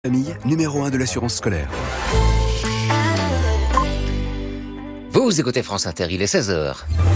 Famille, numéro 1 de l'assurance scolaire. Vous écoutez France Inter, il est 16h.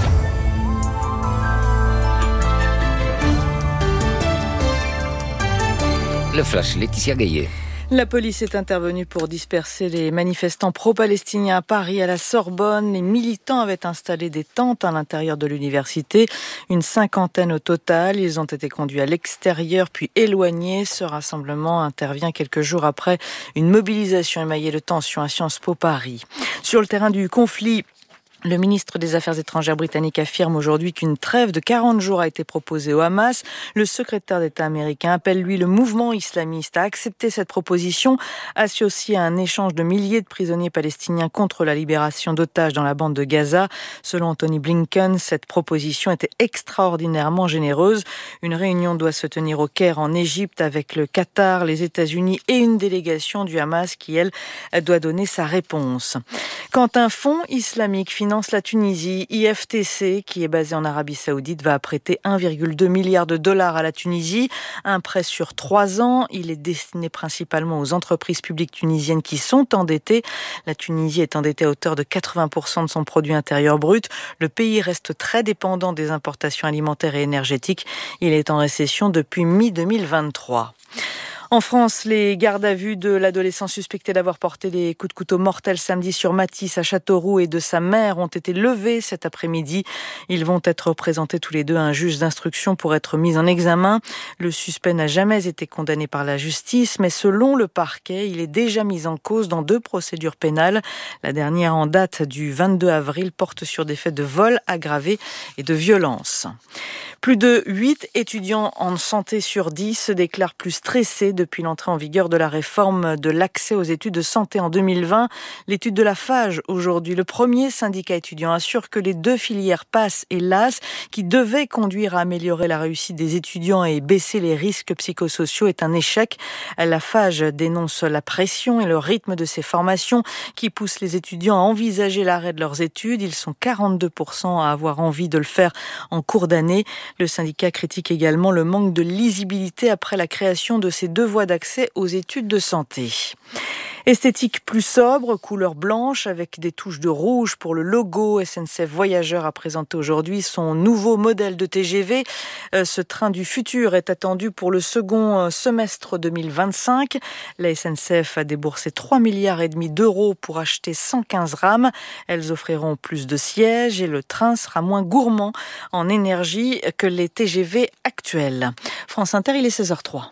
Le flash, Laetitia Gaillet. La police est intervenue pour disperser les manifestants pro-palestiniens à Paris, à la Sorbonne. Les militants avaient installé des tentes à l'intérieur de l'université, une cinquantaine au total. Ils ont été conduits à l'extérieur puis éloignés. Ce rassemblement intervient quelques jours après une mobilisation émaillée de tensions à Sciences Po Paris. Sur le terrain du conflit, le ministre des Affaires étrangères britannique affirme aujourd'hui qu'une trêve de 40 jours a été proposée au Hamas. Le secrétaire d'État américain appelle, lui, le mouvement islamiste à accepter cette proposition, associée à un échange de milliers de prisonniers palestiniens contre la libération d'otages dans la bande de Gaza. Selon Anthony Blinken, cette proposition était extraordinairement généreuse. Une réunion doit se tenir au Caire, en Égypte, avec le Qatar, les États-Unis et une délégation du Hamas qui, elle, doit donner sa réponse. Quand un fonds islamique finance la Tunisie, IFTC, qui est basé en Arabie Saoudite, va prêter 1,2 milliard de dollars à la Tunisie. Un prêt sur 3 ans. Il est destiné principalement aux entreprises publiques tunisiennes qui sont endettées. La Tunisie est endettée à hauteur de 80% de son produit intérieur brut. Le pays reste très dépendant des importations alimentaires et énergétiques. Il est en récession depuis mi-2023. En France, les gardes à vue de l'adolescent suspecté d'avoir porté des coups de couteau mortels samedi sur Matisse à Châteauroux et de sa mère ont été levés cet après-midi. Ils vont être présentés tous les deux à un juge d'instruction pour être mis en examen. Le suspect n'a jamais été condamné par la justice, mais selon le parquet, il est déjà mis en cause dans 2 procédures pénales. La dernière, en date du 22 avril, porte sur des faits de vol aggravé et de violence. Plus de 8 étudiants en santé sur 10 se déclarent plus stressés depuis l'entrée en vigueur de la réforme de l'accès aux études de santé en 2020. L'étude de la FAGE, aujourd'hui, le premier syndicat étudiant, assure que les 2 filières PASS et LAS, qui devaient conduire à améliorer la réussite des étudiants et baisser les risques psychosociaux, est un échec. La FAGE dénonce la pression et le rythme de ces formations qui poussent les étudiants à envisager l'arrêt de leurs études. Ils sont 42% à avoir envie de le faire en cours d'année. Le syndicat critique également le manque de lisibilité après la création de ces 2 voies d'accès aux études de santé. Esthétique plus sobre, couleur blanche avec des touches de rouge pour le logo. SNCF Voyageurs a présenté aujourd'hui son nouveau modèle de TGV. Ce train du futur est attendu pour le second semestre 2025. La SNCF a déboursé 3,5 milliards d'euros pour acheter 115 rames. Elles offriront plus de sièges et le train sera moins gourmand en énergie que les TGV actuels. France Inter, il est 16h03.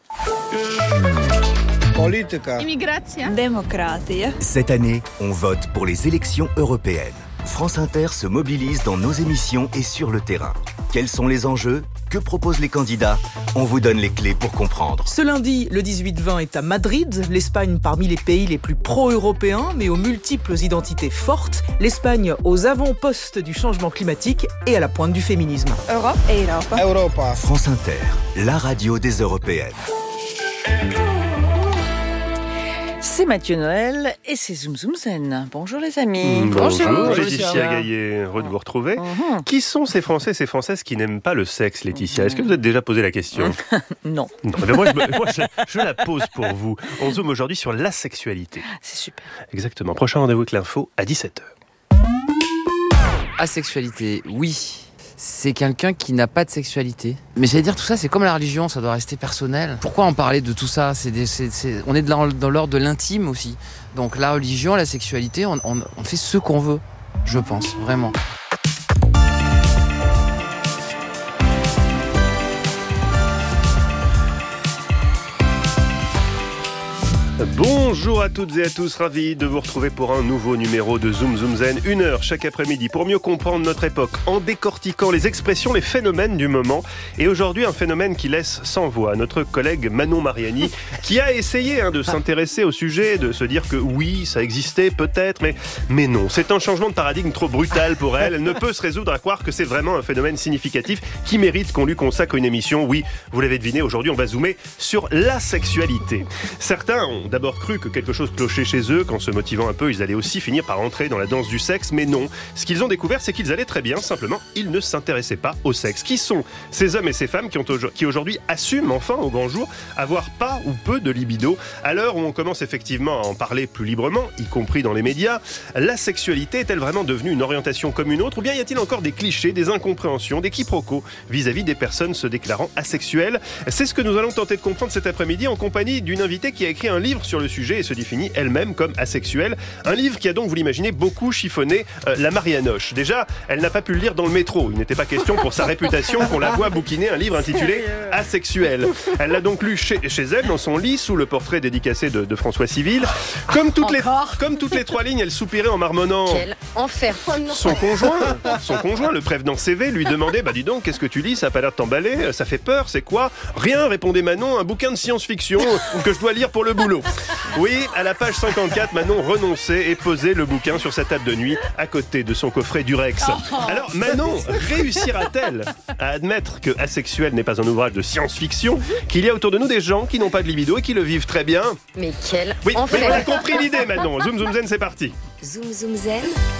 Politica. Immigration. Démocratie. Cette année, on vote pour les élections européennes. France Inter se mobilise dans nos émissions et sur le terrain. Quels sont les enjeux ? Que proposent les candidats ? On vous donne les clés pour comprendre. Ce lundi, le 18-20 est à Madrid. L'Espagne parmi les pays les plus pro-européens, mais aux multiples identités fortes. L'Espagne aux avant-postes du changement climatique et à la pointe du féminisme. Europe et Europa. Europa. France Inter, la radio des européennes. C'est Mathieu Noël et c'est Zoom Zoom Zen. Bonjour les amis. Bonjour Laetitia Gaillet, heureux de vous retrouver. Qui sont ces Français et ces Françaises qui n'aiment pas le sexe, Laetitia ? Est-ce que vous vous êtes déjà posé la question ? Non. Mais moi, je la pose pour vous. On zoome aujourd'hui sur la sexualité. C'est super. Exactement. Prochain rendez-vous avec l'info à 17h. Asexualité, oui. C'est quelqu'un qui n'a pas de sexualité. Mais j'allais dire, tout ça, c'est comme la religion, ça doit rester personnel. Pourquoi en parler de tout ça ? On est dans l'ordre de l'intime aussi. Donc la religion, la sexualité, on fait ce qu'on veut, je pense, vraiment. Bonjour à toutes et à tous, ravi de vous retrouver pour un nouveau numéro de Zoom Zoom Zen, 1 heure chaque après-midi pour mieux comprendre notre époque en décortiquant les expressions, les phénomènes du moment. Et aujourd'hui, un phénomène qui laisse sans voix notre collègue Manon Mariani qui a essayé de s'intéresser au sujet, de se dire que oui, ça existait peut-être, mais non. C'est un changement de paradigme trop brutal pour elle. Elle ne peut se résoudre à croire que c'est vraiment un phénomène significatif qui mérite qu'on lui consacre une émission. Oui, vous l'avez deviné, aujourd'hui on va zoomer sur la sexualité. Certains ont d'abord cru que quelque chose clochait chez eux, qu'en se motivant un peu, ils allaient aussi finir par entrer dans la danse du sexe, mais non. Ce qu'ils ont découvert, c'est qu'ils allaient très bien, simplement, ils ne s'intéressaient pas au sexe. Qui sont ces hommes et ces femmes qui aujourd'hui assument enfin au grand jour avoir pas ou peu de libido? À l'heure où on commence effectivement à en parler plus librement, y compris dans les médias, la sexualité est-elle vraiment devenue une orientation comme une autre, ou bien y a-t-il encore des clichés, des incompréhensions, des quiproquos vis-à-vis des personnes se déclarant asexuelles? C'est ce que nous allons tenter de comprendre cet après-midi en compagnie d'une invitée qui a écrit un livre sur le sujet et se définit elle-même comme asexuelle. Un livre qui a donc, vous l'imaginez, beaucoup chiffonné la Marianoche. Déjà, elle n'a pas pu le lire dans le métro. Il n'était pas question pour sa réputation qu'on la voit bouquiner un livre intitulé Asexuelle. Elle l'a donc lu chez elle, dans son lit, sous le portrait dédicacé de François Civil. Comme toutes les 3 lignes, elle soupirait en marmonnant. Quel enfer. Son conjoint, le prévenant CV, lui demandait « Bah dis donc, qu'est-ce que tu lis? Ça a pas l'air de t'emballer, ça fait peur, c'est quoi ?» « Rien », répondait Manon, « un bouquin de science-fiction que je dois lire pour le boulot. » Oui, à la page 54, Manon renonçait et posait le bouquin sur sa table de nuit à côté de son coffret Durex. Alors Manon réussira-t-elle à admettre que Asexuel n'est pas un ouvrage de science-fiction, qu'il y a autour de nous des gens qui n'ont pas de libido et qui le vivent très bien? Mais quel Oui, enfer. mais on a compris l'idée Manon. Zoom Zoom Zen, c'est parti. Zoom Zoom Zen.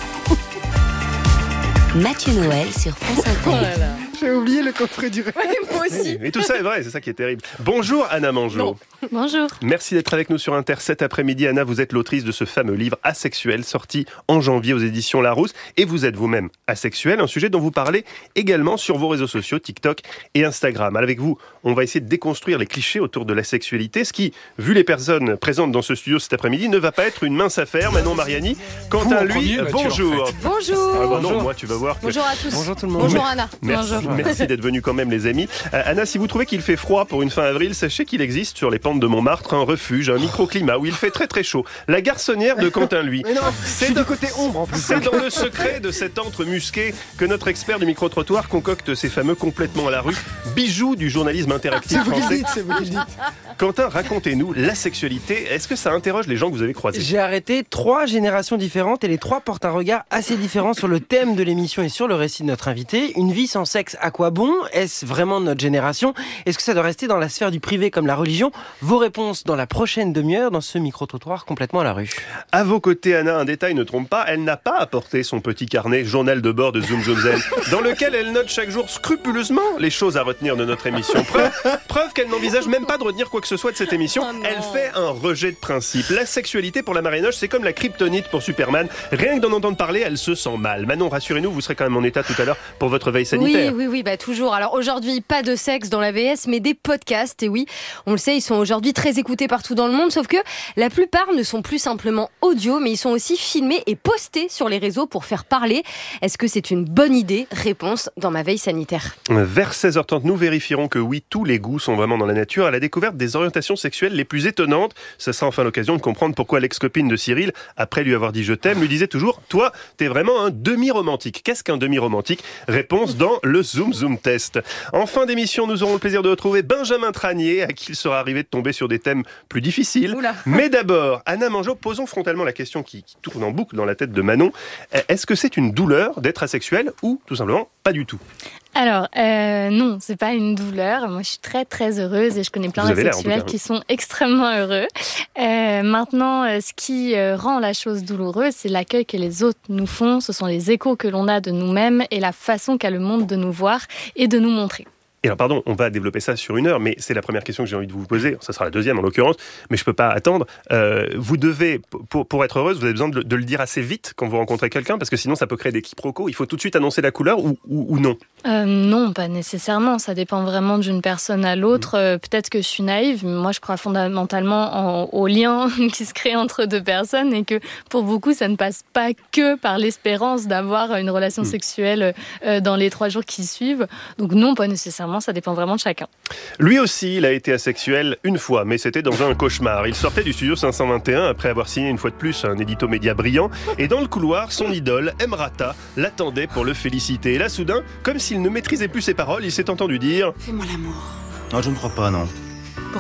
Mathieu Noël sur France Inter. J'ai oublié le coffret du rêve. Moi aussi. Mais tout ça est vrai, c'est ça qui est terrible. Bonjour Anna Mangeot. Bonjour. Merci d'être avec nous sur Inter cet après-midi. Anna, vous êtes l'autrice de ce fameux livre Asexuel, sorti en janvier aux éditions Larousse. Et vous êtes vous-même asexuel, un sujet dont vous parlez également sur vos réseaux sociaux, TikTok et Instagram. Avec vous, on va essayer de déconstruire les clichés autour de la sexualité, ce qui, vu les personnes présentes dans ce studio cet après-midi, ne va pas être une mince affaire. Manon Mariani, quant à lui, bonjour. Bonjour. Ah bah non, moi tu vas voir que... Bonjour à tous. Bonjour tout le monde. Bonjour Anna. Merci d'être venus quand même les amis. Anna, si vous trouvez qu'il fait froid pour une fin avril, sachez qu'il existe sur les pentes de Montmartre un refuge, un microclimat où il fait très très chaud. La garçonnière de Quentin Lui. Mais non, c'est du côté ombre en plus. C'est dans le secret de cet antre musqué que notre expert du micro-trottoir concocte ces fameux complètement à la rue, bijoux du journalisme interactif français. C'est vous qui le dites. Quentin, racontez-nous la sexualité. Est-ce que ça interroge les gens que vous avez croisés? J'ai arrêté 3 générations différentes et les 3 portent un regard assez différent sur le thème de l'émission et sur le récit de notre invité. Une vie sans sexe, à quoi bon? Est-ce vraiment de notre génération? Est-ce que ça doit rester dans la sphère du privé comme la religion? Vos réponses dans la prochaine demi-heure dans ce micro-trottoir complètement à la rue. À vos côtés, Anna, un détail ne trompe pas, elle n'a pas apporté son petit carnet journal de bord de Zoom Zoom Zen, dans lequel elle note chaque jour scrupuleusement les choses à retenir de notre émission. Preuve qu'elle n'envisage même pas de retenir quoi que ce soit de cette émission. Elle fait un rejet de principe. La sexualité pour la Marianoche, c'est comme la kryptonite pour Superman. Rien que d'en entendre parler, elle se sent mal. Manon, rassurez-nous, vous serez quand même en état tout à l'heure pour votre veille sanitaire. Oui, bah toujours. Alors aujourd'hui, pas de sexe dans la VS, mais des podcasts. Et oui, on le sait, ils sont aujourd'hui très écoutés partout dans le monde, sauf que la plupart ne sont plus simplement audio, mais ils sont aussi filmés et postés sur les réseaux pour faire parler. Est-ce que c'est une bonne idée? Réponse dans ma veille sanitaire. Vers 16h30, nous vérifierons que oui, tous les goûts sont vraiment dans la nature, à la découverte des orientations sexuelles les plus étonnantes. Ce sera enfin l'occasion de comprendre pourquoi l'ex-copine de Cyril, après lui avoir dit je t'aime, lui disait toujours « Toi, t'es vraiment un demi-romantique ». Qu'est-ce qu'un demi-romantique? Réponse dans le Zoom Zoom Test. En fin d'émission, nous aurons le plaisir de retrouver Benjamin Tranier, à qui il sera arrivé de tomber sur des thèmes plus difficiles. Oula. Mais d'abord, Anna Mangeot, posons frontalement la question qui tourne en boucle dans la tête de Manon. Est-ce que c'est une douleur d'être asexuel ou tout simplement pas du tout? Alors, non, c'est pas une douleur. Moi, je suis très, très heureuse et je connais plein d'asexuels qui sont extrêmement heureux. Maintenant, ce qui rend la chose douloureuse, c'est l'accueil que les autres nous font. Ce sont les échos que l'on a de nous-mêmes et la façon qu'a le monde de nous voir et de nous montrer. Et alors, pardon, on va développer ça sur 1 heure, mais c'est la première question que j'ai envie de vous poser. Ça sera la deuxième en l'occurrence, mais je peux pas attendre. Vous devez, pour être heureuse, vous avez besoin de le dire assez vite quand vous rencontrez quelqu'un, parce que sinon ça peut créer des quiproquos. Il faut tout de suite annoncer la couleur ou non? Non, pas nécessairement. Ça dépend vraiment d'une personne à l'autre. Peut-être que je suis naïve, mais moi je crois fondamentalement au lien qui se crée entre 2 personnes et que pour beaucoup ça ne passe pas que par l'espérance d'avoir une relation sexuelle dans les 3 jours qui suivent. Donc non, pas nécessairement. Ça dépend vraiment de chacun. Lui aussi, il a été asexuel une fois, mais c'était dans un cauchemar. Il sortait du studio 521 après avoir signé une fois de plus un édito média brillant, et dans le couloir, son idole, Emrata, l'attendait pour le féliciter. Et là, soudain, comme s'il ne maîtrisait plus ses paroles, il s'est entendu dire « Fais-moi l'amour. » Non, je ne crois pas, non. Pourquoi ?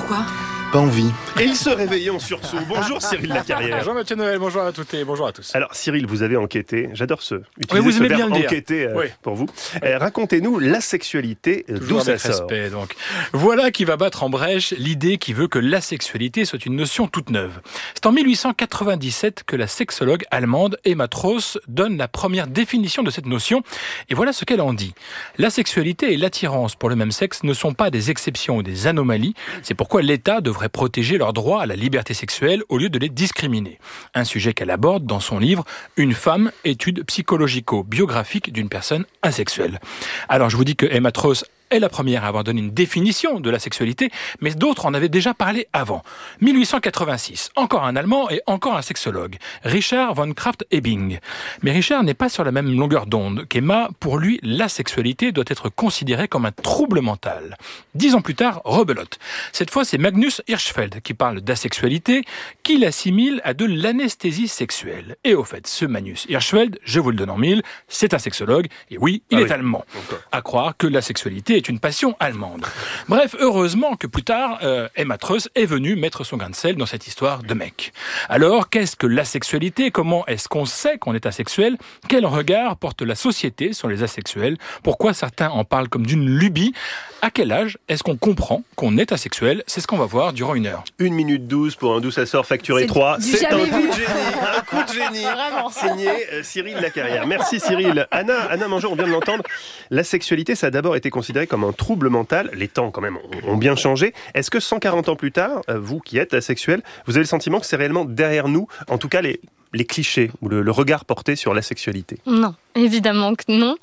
pas envie. Et il se réveillait en sursaut. Bonjour Cyril Lacarrière. Bonjour Mathieu Noël, bonjour à toutes et bonjour à tous. Alors Cyril, vous avez enquêté, j'adore utiliser vous ce aimez verbe bien le dire. enquêter pour vous. Racontez-nous la sexualité, d'où ça sort. Respect, donc. Voilà qui va battre en brèche l'idée qui veut que la sexualité soit une notion toute neuve. C'est en 1897 que la sexologue allemande Emma Trost donne la première définition de cette notion, et voilà ce qu'elle en dit. La sexualité et l'attirance pour le même sexe ne sont pas des exceptions ou des anomalies, c'est pourquoi l'État devrait protéger leur droit à la liberté sexuelle au lieu de les discriminer. Un sujet qu'elle aborde dans son livre « Une femme, étude psychologico-biographique d'une personne asexuelle ». Alors je vous dis que Emma Trost est la première à avoir donné une définition de la sexualité, mais d'autres en avaient déjà parlé avant. 1886, encore un Allemand et encore un sexologue, Richard von Krafft-Ebing. Mais Richard n'est pas sur la même longueur d'onde qu'Emma. Pour lui, la sexualité doit être considérée comme un trouble mental. 10 ans plus tard, rebelote. Cette fois, c'est Magnus Hirschfeld qui parle d'asexualité, qu'il assimile à de l'anesthésie sexuelle. Et au fait, ce Magnus Hirschfeld, je vous le donne en mille, c'est un sexologue, et oui, il est allemand. À croire que la sexualité est une passion allemande. Bref, heureusement que plus tard, Emma Trost est venue mettre son grain de sel dans cette histoire de mec. Alors, qu'est-ce que l'asexualité ? Comment est-ce qu'on sait qu'on est asexuel ? Quel regard porte la société sur les asexuels ? Pourquoi certains en parlent comme d'une lubie ? À quel âge est-ce qu'on comprend qu'on est asexuel ? C'est ce qu'on va voir durant 1 heure. 1 minute 12 pour un d'où ça sort facturé 3. C'est un coup de génie. Un coup de génie. Vraiment. Signé Cyril Lacarrière. Merci Cyril. Anna Mangeot, on vient de l'entendre. La sexualité, ça a d'abord été considéré comme un trouble mental. Les temps, quand même, ont bien changé. Est-ce que 140 ans plus tard, vous qui êtes asexuel, vous avez le sentiment que c'est réellement derrière nous, en tout cas les clichés ou le regard porté sur la sexualité? Non, évidemment que non.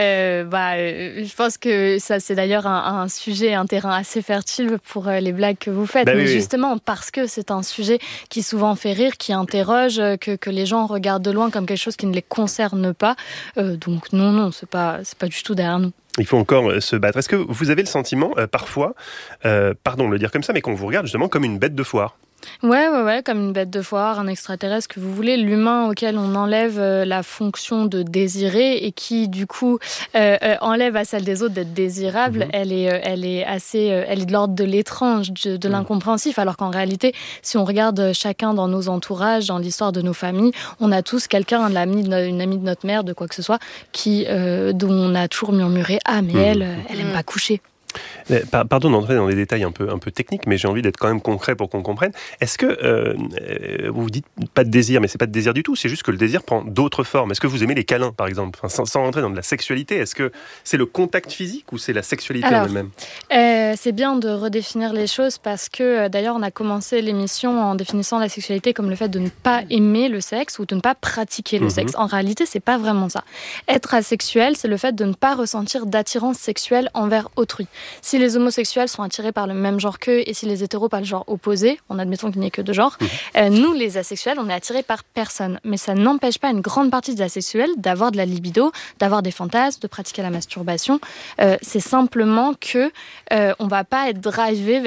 Je pense que ça, c'est d'ailleurs un sujet, un terrain assez fertile pour les blagues que vous faites. Mais justement, parce que c'est un sujet qui souvent fait rire, qui interroge, que les gens regardent de loin comme quelque chose qui ne les concerne pas. Donc non, c'est pas du tout derrière nous. Il faut encore se battre. Est-ce que vous avez le sentiment, parfois, pardon de le dire comme ça, mais qu'on vous regarde justement comme une bête de foire ? Ouais, comme une bête de foire, un extraterrestre que vous voulez, l'humain auquel on enlève la fonction de désirer et qui du coup enlève à celle des autres d'être désirable, elle est de l'ordre de l'étrange, de l'incompréhensif, alors qu'en réalité, si on regarde chacun dans nos entourages, dans l'histoire de nos familles, on a tous quelqu'un, une amie de notre mère, de quoi que ce soit, dont on a toujours murmuré « Ah, mais elle aime pas coucher ». Pardon d'entrer dans des détails un peu techniques, mais j'ai envie d'être quand même concret pour qu'on comprenne. Est-ce que vous dites pas de désir, mais c'est pas de désir du tout, c'est juste que le désir prend d'autres formes. Est-ce que vous aimez les câlins, par exemple, sans rentrer dans de la sexualité? Est-ce que c'est le contact physique ou c'est la sexualité en elle-même? C'est bien de redéfinir les choses parce que d'ailleurs on a commencé l'émission en définissant la sexualité comme le fait de ne pas aimer le sexe ou de ne pas pratiquer le sexe. En réalité, c'est pas vraiment ça. Être asexuel, c'est le fait de ne pas ressentir d'attirance sexuelle envers autrui. Si les homosexuels sont attirés par le même genre qu'eux et si les hétéros par le genre opposé, on admettons qu'il n'y ait que 2 genres, nous les asexuels, on est attirés par personne. Mais ça n'empêche pas une grande partie des asexuels d'avoir de la libido, d'avoir des fantasmes, de pratiquer la masturbation. C'est simplement que on va pas être drivé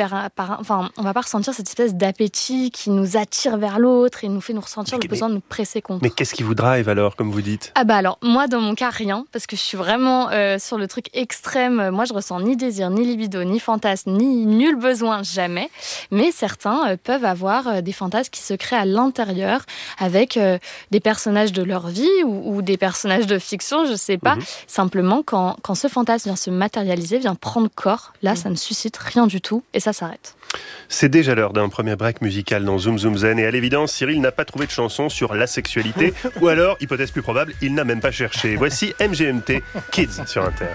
on va pas ressentir cette espèce d'appétit qui nous attire vers l'autre et nous fait nous ressentir le besoin de nous presser contre. Mais qu'est-ce qui vous drive alors, comme vous dites? Alors, moi dans mon cas, rien, parce que je suis vraiment sur le truc extrême. Moi je ressens ni désir, ni libido, ni fantasme, ni nul besoin, jamais. Mais certains peuvent avoir des fantasmes qui se créent à l'intérieur avec des personnages de leur vie ou des personnages de fiction, je sais pas. Simplement, quand ce fantasme vient se matérialiser, vient prendre corps, là, ça ne suscite rien du tout et ça s'arrête. C'est déjà l'heure d'un premier break musical dans Zoom Zoom Zen et à l'évidence, Cyril n'a pas trouvé de chanson sur la sexualité ou alors, hypothèse plus probable, il n'a même pas cherché. Voici MGMT Kids sur Inter.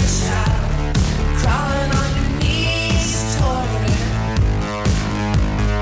Crawling on your knees, toward it.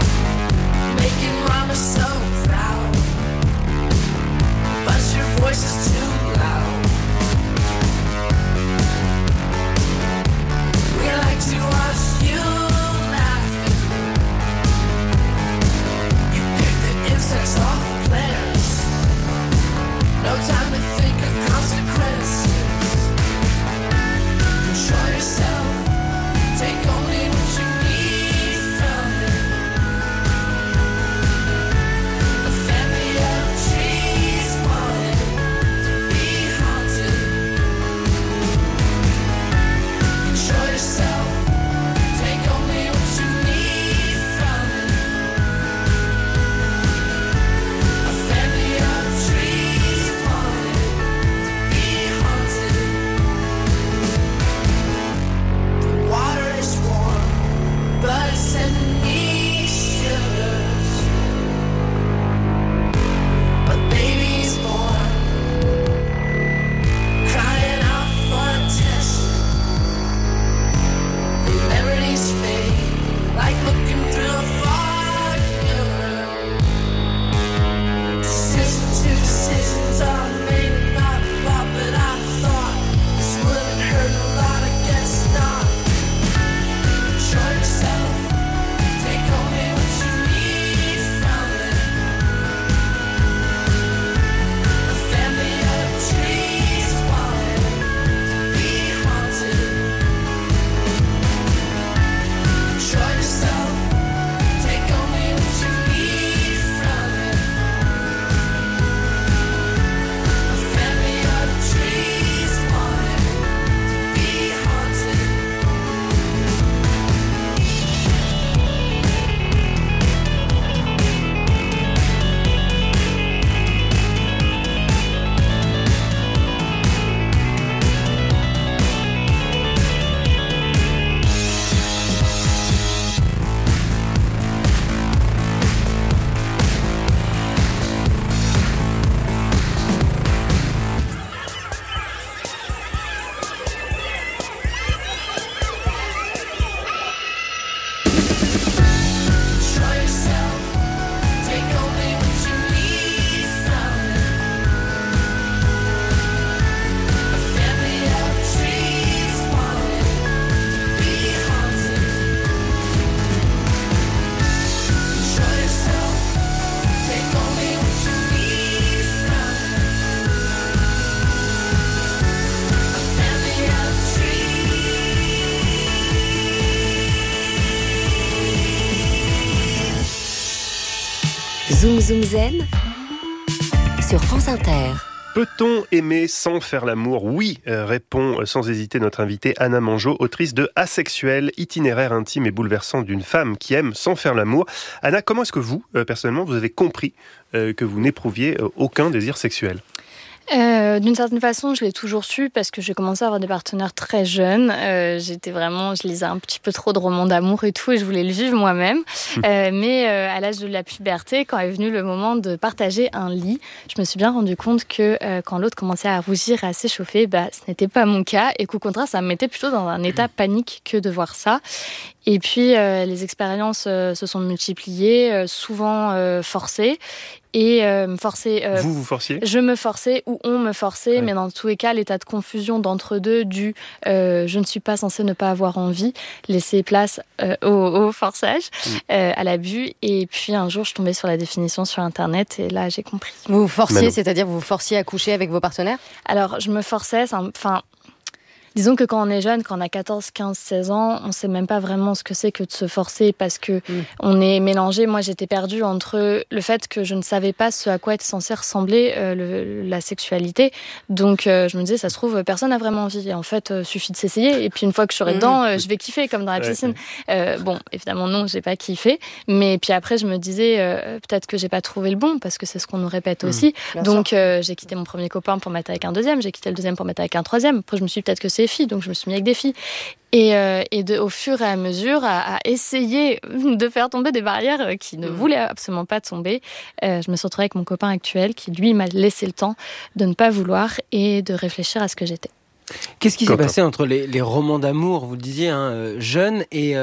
Zoom Zoom Zen sur France Inter. Peut-on aimer sans faire l'amour ? Oui, répond sans hésiter notre invitée Anna Mangeot, autrice de Asexuelle, itinéraire intime et bouleversant d'une femme qui aime sans faire l'amour. Anna, comment est-ce que vous, personnellement, vous avez compris que vous n'éprouviez aucun désir sexuel ? D'une certaine façon, je l'ai toujours su parce que j'ai commencé à avoir des partenaires très jeunes. Je lisais un petit peu trop de romans d'amour et tout, et je voulais le vivre moi-même. Mais à l'âge de la puberté, quand est venu le moment de partager un lit, je me suis bien rendu compte que quand l'autre commençait à rougir et à s'échauffer, ce n'était pas mon cas, et qu'au contraire, ça me mettait plutôt dans un état panique que de voir ça. Et puis, les expériences se sont multipliées, souvent forcées. Et Vous forciez ? Je me forçais ou on me forçait, mais dans tous les cas, l'état de confusion d'entre-deux du je ne suis pas censée ne pas avoir envie, laisser place au forçage, à l'abus. Et puis un jour, je tombais sur la définition sur Internet et là, j'ai compris. Vous vous forciez, c'est-à-dire vous vous forciez à coucher avec vos partenaires ? Alors, je me forçais, disons que quand on est jeune, quand on a 14, 15, 16 ans, on ne sait même pas vraiment ce que c'est que de se forcer parce que on est mélangé. Moi, j'étais perdue entre le fait que je ne savais pas ce à quoi était censé ressembler la sexualité. Donc, je me disais, ça se trouve, personne n'a vraiment envie. Et en fait, suffit de s'essayer. Et puis, une fois que je serai dedans, je vais kiffer, comme dans la piscine. Bon, évidemment, non, j'ai pas kiffé. Mais puis après, je me disais, peut-être que j'ai pas trouvé le bon parce que c'est ce qu'on nous répète aussi. Donc, j'ai quitté mon premier copain pour mettre avec un deuxième. J'ai quitté le deuxième pour mettre avec un troisième. Après, je me suis dit, peut-être que c'est filles, donc je me suis mis avec des filles. Au fur et à mesure, à essayer de faire tomber des barrières qui ne voulaient absolument pas tomber, je me suis retrouvée avec mon copain actuel qui, lui, m'a laissé le temps de ne pas vouloir et de réfléchir à ce que j'étais. Qu'est-ce qui s'est passé entre les romans d'amour, vous le disiez, jeunes, et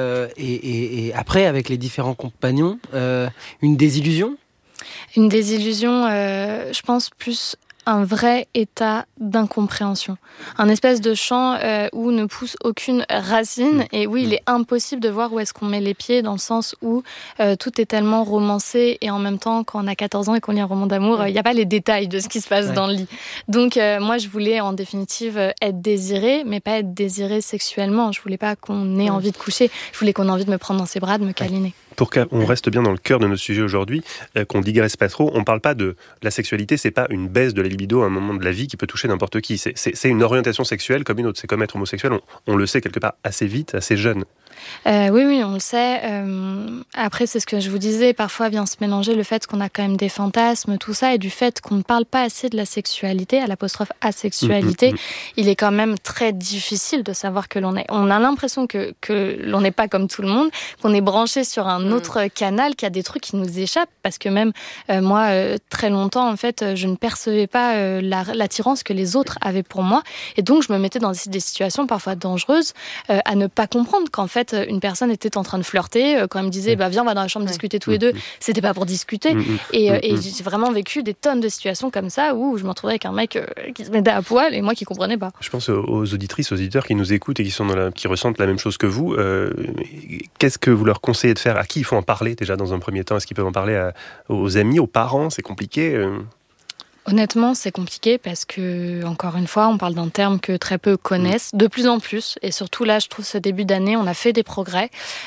après, avec les différents compagnons, une désillusion ? Une désillusion, je pense, plus un vrai état d'incompréhension. Un espèce de champ où ne pousse aucune racine et où il est impossible de voir où est-ce qu'on met les pieds, dans le sens où tout est tellement romancé et en même temps, quand on a 14 ans et qu'on lit un roman d'amour, il n'y a pas les détails de ce qui se passe dans le lit. Donc moi, je voulais en définitive être désirée, mais pas être désirée sexuellement. Je voulais pas qu'on ait envie de coucher. Je voulais qu'on ait envie de me prendre dans ses bras, de me câliner. Pour qu'on reste bien dans le cœur de notre sujet aujourd'hui, qu'on digresse pas trop, on parle pas de la sexualité, c'est pas une baisse de la libido à un moment de la vie qui peut toucher n'importe qui. C'est une orientation sexuelle comme une autre. C'est comme être homosexuel, on le sait quelque part assez vite, assez jeune. Oui, on le sait. Après, c'est ce que je vous disais, parfois vient se mélanger le fait qu'on a quand même des fantasmes, tout ça, et du fait qu'on ne parle pas assez de la sexualité, à l'apostrophe asexualité. Il est quand même très difficile de savoir que l'on est. On a l'impression que l'on n'est pas comme tout le monde, qu'on est branché sur un autre canal, qu'il y a des trucs qui nous échappent, parce que même moi, très longtemps, en fait, je ne percevais pas l'attirance que les autres avaient pour moi, et donc je me mettais dans des situations parfois dangereuses, à ne pas comprendre qu'en fait, une personne était en train de flirter, quand elle me disait viens, on va dans la chambre discuter tous les deux, c'était pas pour discuter. Et j'ai vraiment vécu des tonnes de situations comme ça où je me retrouvais avec un mec qui se mettait à poil et moi qui comprenais pas. Je pense aux auditrices, aux auditeurs qui nous écoutent et qui ressentent la même chose que vous. Qu'est-ce que vous leur conseillez de faire ? À qui il faut en parler déjà dans un premier temps ? Est-ce qu'ils peuvent en parler aux amis, aux parents ? C'est compliqué Honnêtement, c'est compliqué parce que, encore une fois, on parle d'un terme que très peu connaissent, de plus en plus. Et surtout là, je trouve ce début d'année, on a fait des progrès.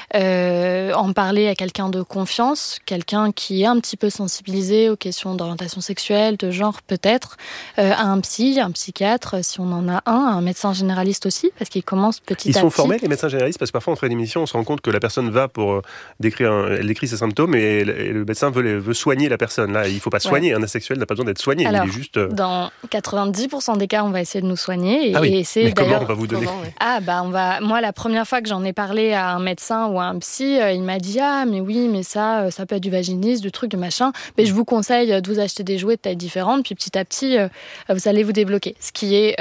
En parler à quelqu'un de confiance, quelqu'un qui est un petit peu sensibilisé aux questions d'orientation sexuelle, de genre peut-être, à un psy, un psychiatre, si on en a un médecin généraliste aussi, parce qu'il commence petit à petit. Ils sont formés, les médecins généralistes, parce que parfois, on fait une émission, on se rend compte que la personne va pour elle décrit ses symptômes et le médecin veut soigner la personne. Là, il ne faut pas soigner. Un asexuel n'a pas besoin d'être soigné. Alors, il est juste... dans 90% des cas, on va essayer de nous soigner. Mais comment on va vous donner ? Moi, la première fois que j'en ai parlé à un médecin ou à un psy, il m'a dit mais oui, mais ça peut être du vaginisme, du truc, du machin. Mais je vous conseille de vous acheter des jouets de taille différente, puis petit à petit, vous allez vous débloquer. Ce qui est,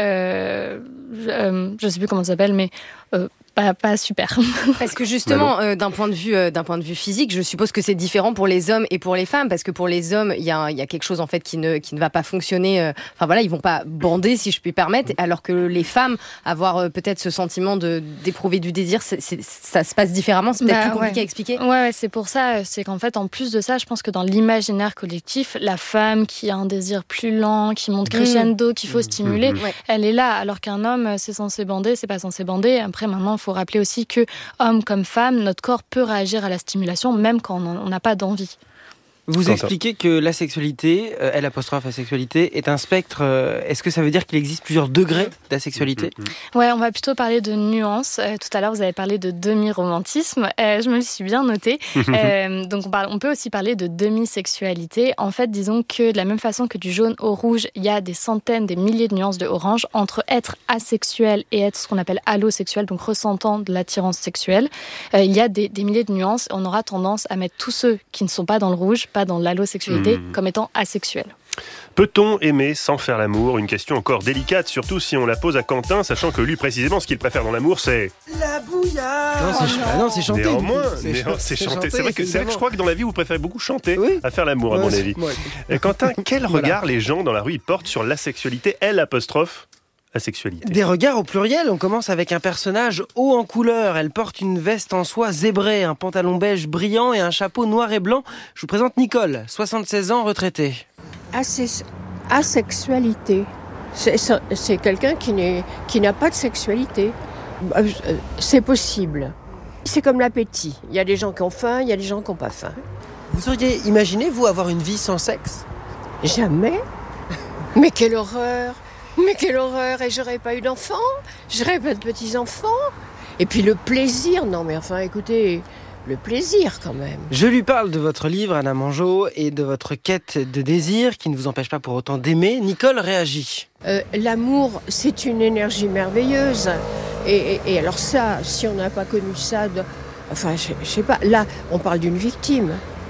je sais plus comment ça s'appelle, mais pas super. Parce que justement, d'un point de vue physique, je suppose que c'est différent pour les hommes et pour les femmes, parce que pour les hommes, il y a quelque chose en fait qui ne va pas fonctionner. Enfin voilà, ils vont pas bander, si je puis permettre, alors que les femmes, avoir peut-être ce sentiment d'éprouver du désir, ça se passe différemment. C'est peut-être plus compliqué à expliquer. Ouais, c'est pour ça. C'est qu'en fait, en plus de ça, je pense que dans l'imaginaire collectif, la femme qui a un désir plus lent, qui monte crescendo, qu'il faut stimuler, elle est là. Alors qu'un homme, c'est censé bander, c'est pas censé bander. Après, maintenant, il faut rappeler aussi que, homme comme femme, notre corps peut réagir à la stimulation, même quand on n'a pas d'envie. Vous expliquez que la sexualité, L''asexualité, est un spectre. Est-ce que ça veut dire qu'il existe plusieurs degrés d'asexualité ? Ouais, on va plutôt parler de nuances. Tout à l'heure, vous avez parlé de demi-romantisme. Je me le suis bien noté. Donc, on peut aussi parler de demi-sexualité. En fait, disons que de la même façon que du jaune au rouge, il y a des centaines, des milliers de nuances de orange entre être asexuel et être ce qu'on appelle allosexuel, donc ressentant de l'attirance sexuelle. Il y a des milliers de nuances. On aura tendance à mettre tous ceux qui ne sont pas dans le rouge, pas dans l'allosexualité, comme étant asexuels. Peut-on aimer sans faire l'amour ? Une question encore délicate, surtout si on la pose à Quentin, sachant que lui, précisément, ce qu'il préfère dans l'amour, c'est... la bouillarde. Non, c'est chanter. Néanmoins, c'est chanter. C'est vrai que je crois que dans la vie, vous préférez beaucoup chanter à faire l'amour, à mon avis. Quentin, quel regard les gens dans la rue ils portent sur l'asexualité, asexualité. Des regards au pluriel. On commence avec un personnage haut en couleur. Elle porte une veste en soie zébrée, un pantalon beige brillant et un chapeau noir et blanc. Je vous présente Nicole, 76 ans, retraitée. Asexualité. C'est quelqu'un qui n'a pas de sexualité. C'est possible. C'est comme l'appétit. Il y a des gens qui ont faim, il y a des gens qui n'ont pas faim. Vous auriez imaginé, vous, avoir une vie sans sexe ? Jamais. Mais quelle horreur ! Et j'aurais pas eu d'enfants, j'aurais pas de petits-enfants. Et puis le plaisir, non mais enfin écoutez, le plaisir quand même. Je lui parle de votre livre, Anna Mangeot, et de votre quête de désir qui ne vous empêche pas pour autant d'aimer. Nicole réagit. L'amour, c'est une énergie merveilleuse. Et alors ça, si on n'a pas connu ça, enfin je sais pas, là on parle d'une victime.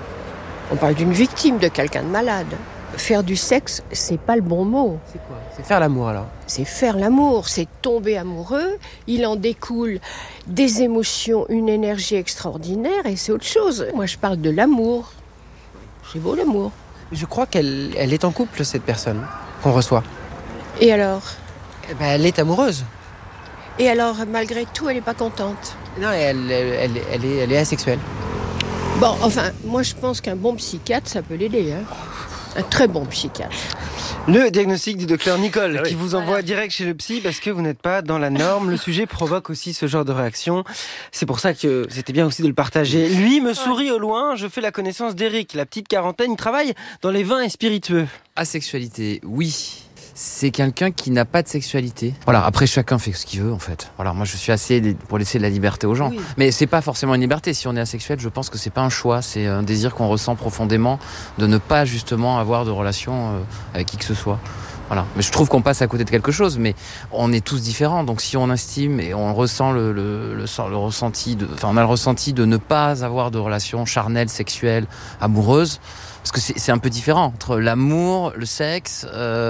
On parle d'une victime, de quelqu'un de malade. Faire du sexe, c'est pas le bon mot. C'est quoi ? C'est faire l'amour alors ? C'est faire l'amour, c'est tomber amoureux. Il en découle des émotions, une énergie extraordinaire et c'est autre chose. Moi, je parle de l'amour. C'est beau l'amour. Je crois qu'elle est en couple, cette personne qu'on reçoit. Et alors ? Elle est amoureuse. Et alors, malgré tout, elle n'est pas contente ? Non, elle est asexuelle. Bon, enfin, moi je pense qu'un bon psychiatre, ça peut l'aider, hein. Un très bon psychiatre. Le diagnostic du docteur Nicole qui vous envoie direct chez le psy parce que vous n'êtes pas dans la norme. Le sujet provoque aussi ce genre de réaction. C'est pour ça que c'était bien aussi de le partager. Lui me sourit au loin. Je fais la connaissance d'Eric, la petite quarantaine. Il travaille dans les vins et spiritueux. Asexualité, oui. C'est quelqu'un qui n'a pas de sexualité. Voilà, après chacun fait ce qu'il veut en fait. Voilà, moi je suis assez pour laisser de la liberté aux gens. Oui. Mais c'est pas forcément une liberté. Si on est asexuel, je pense que c'est pas un choix, c'est un désir qu'on ressent profondément de ne pas justement avoir de relation avec qui que ce soit. Voilà. Mais je trouve qu'on passe à côté de quelque chose, mais on est tous différents. Donc si on estime et on ressent le ressenti, on a le ressenti de ne pas avoir de relation charnelle, sexuelle, amoureuse, parce que c'est un peu différent entre l'amour, le sexe.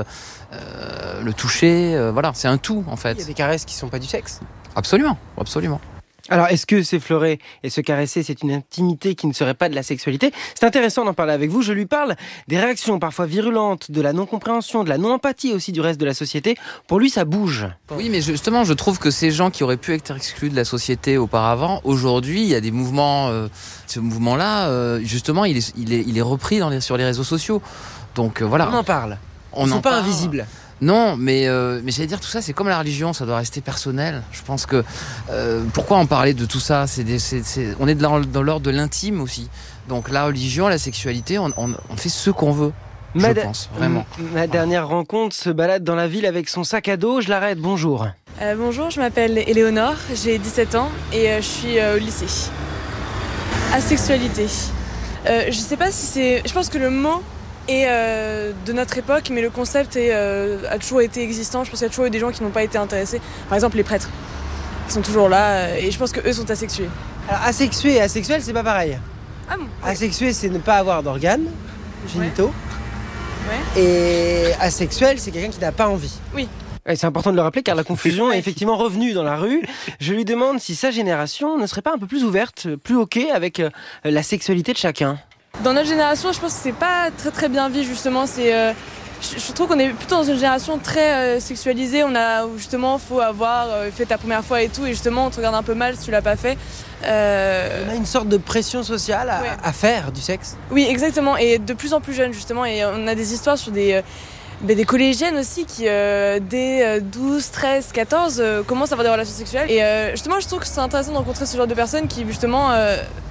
Le toucher, voilà, c'est un tout en fait. Il y a des caresses qui sont pas du sexe. Absolument, absolument. Alors, est-ce que s'effleurer et se caresser, c'est une intimité qui ne serait pas de la sexualité ? C'est intéressant d'en parler avec vous. Je lui parle des réactions parfois virulentes, de la non-compréhension, de la non-empathie aussi du reste de la société. Pour lui, ça bouge. Oui, mais justement, je trouve que ces gens qui auraient pu être exclus de la société auparavant, aujourd'hui, il y a des mouvements. Ce mouvement-là, justement, il est repris sur les réseaux sociaux. Donc voilà. On en parle. Ils sont pas invisibles. Non, mais j'allais dire tout ça, c'est comme la religion, ça doit rester personnel. Je pense que pourquoi en parler de tout ça ? On est dans l'ordre de l'intime aussi. Donc la religion, la sexualité, on fait ce qu'on veut. Je pense vraiment. Ma dernière rencontre se balade dans la ville avec son sac à dos. Je l'arrête. Bonjour. Bonjour, je m'appelle Éléonore, j'ai 17 ans et je suis au lycée. Asexualité. Je sais pas si c'est. Je pense que le mot et de notre époque, mais le concept a toujours été existant. Je pense qu'il y a toujours eu des gens qui n'ont pas été intéressés. Par exemple, les prêtres, qui sont toujours là, et je pense qu'eux sont asexués. Alors, asexué et asexuel, c'est pas pareil. Ah bon, ouais. Asexué, c'est ne pas avoir d'organes génitaux. Ouais. Et asexuel, c'est quelqu'un qui n'a pas envie. Oui. Et c'est important de le rappeler car la confusion est effectivement revenue dans la rue. Je lui demande si sa génération ne serait pas un peu plus ouverte, plus OK avec la sexualité de chacun. Dans notre génération, je pense que c'est pas très très bien vu justement. Je trouve qu'on est plutôt dans une génération très sexualisée. Où justement, faut avoir fait ta première fois et tout, et justement, on te regarde un peu mal si tu l'as pas fait. On a une sorte de pression sociale à faire du sexe. Oui, exactement, et de plus en plus jeunes justement. Et on a des histoires sur des collégiennes aussi qui, dès 12, 13, 14, commencent à avoir des relations sexuelles. Et justement, je trouve que c'est intéressant de rencontrer ce genre de personnes qui justement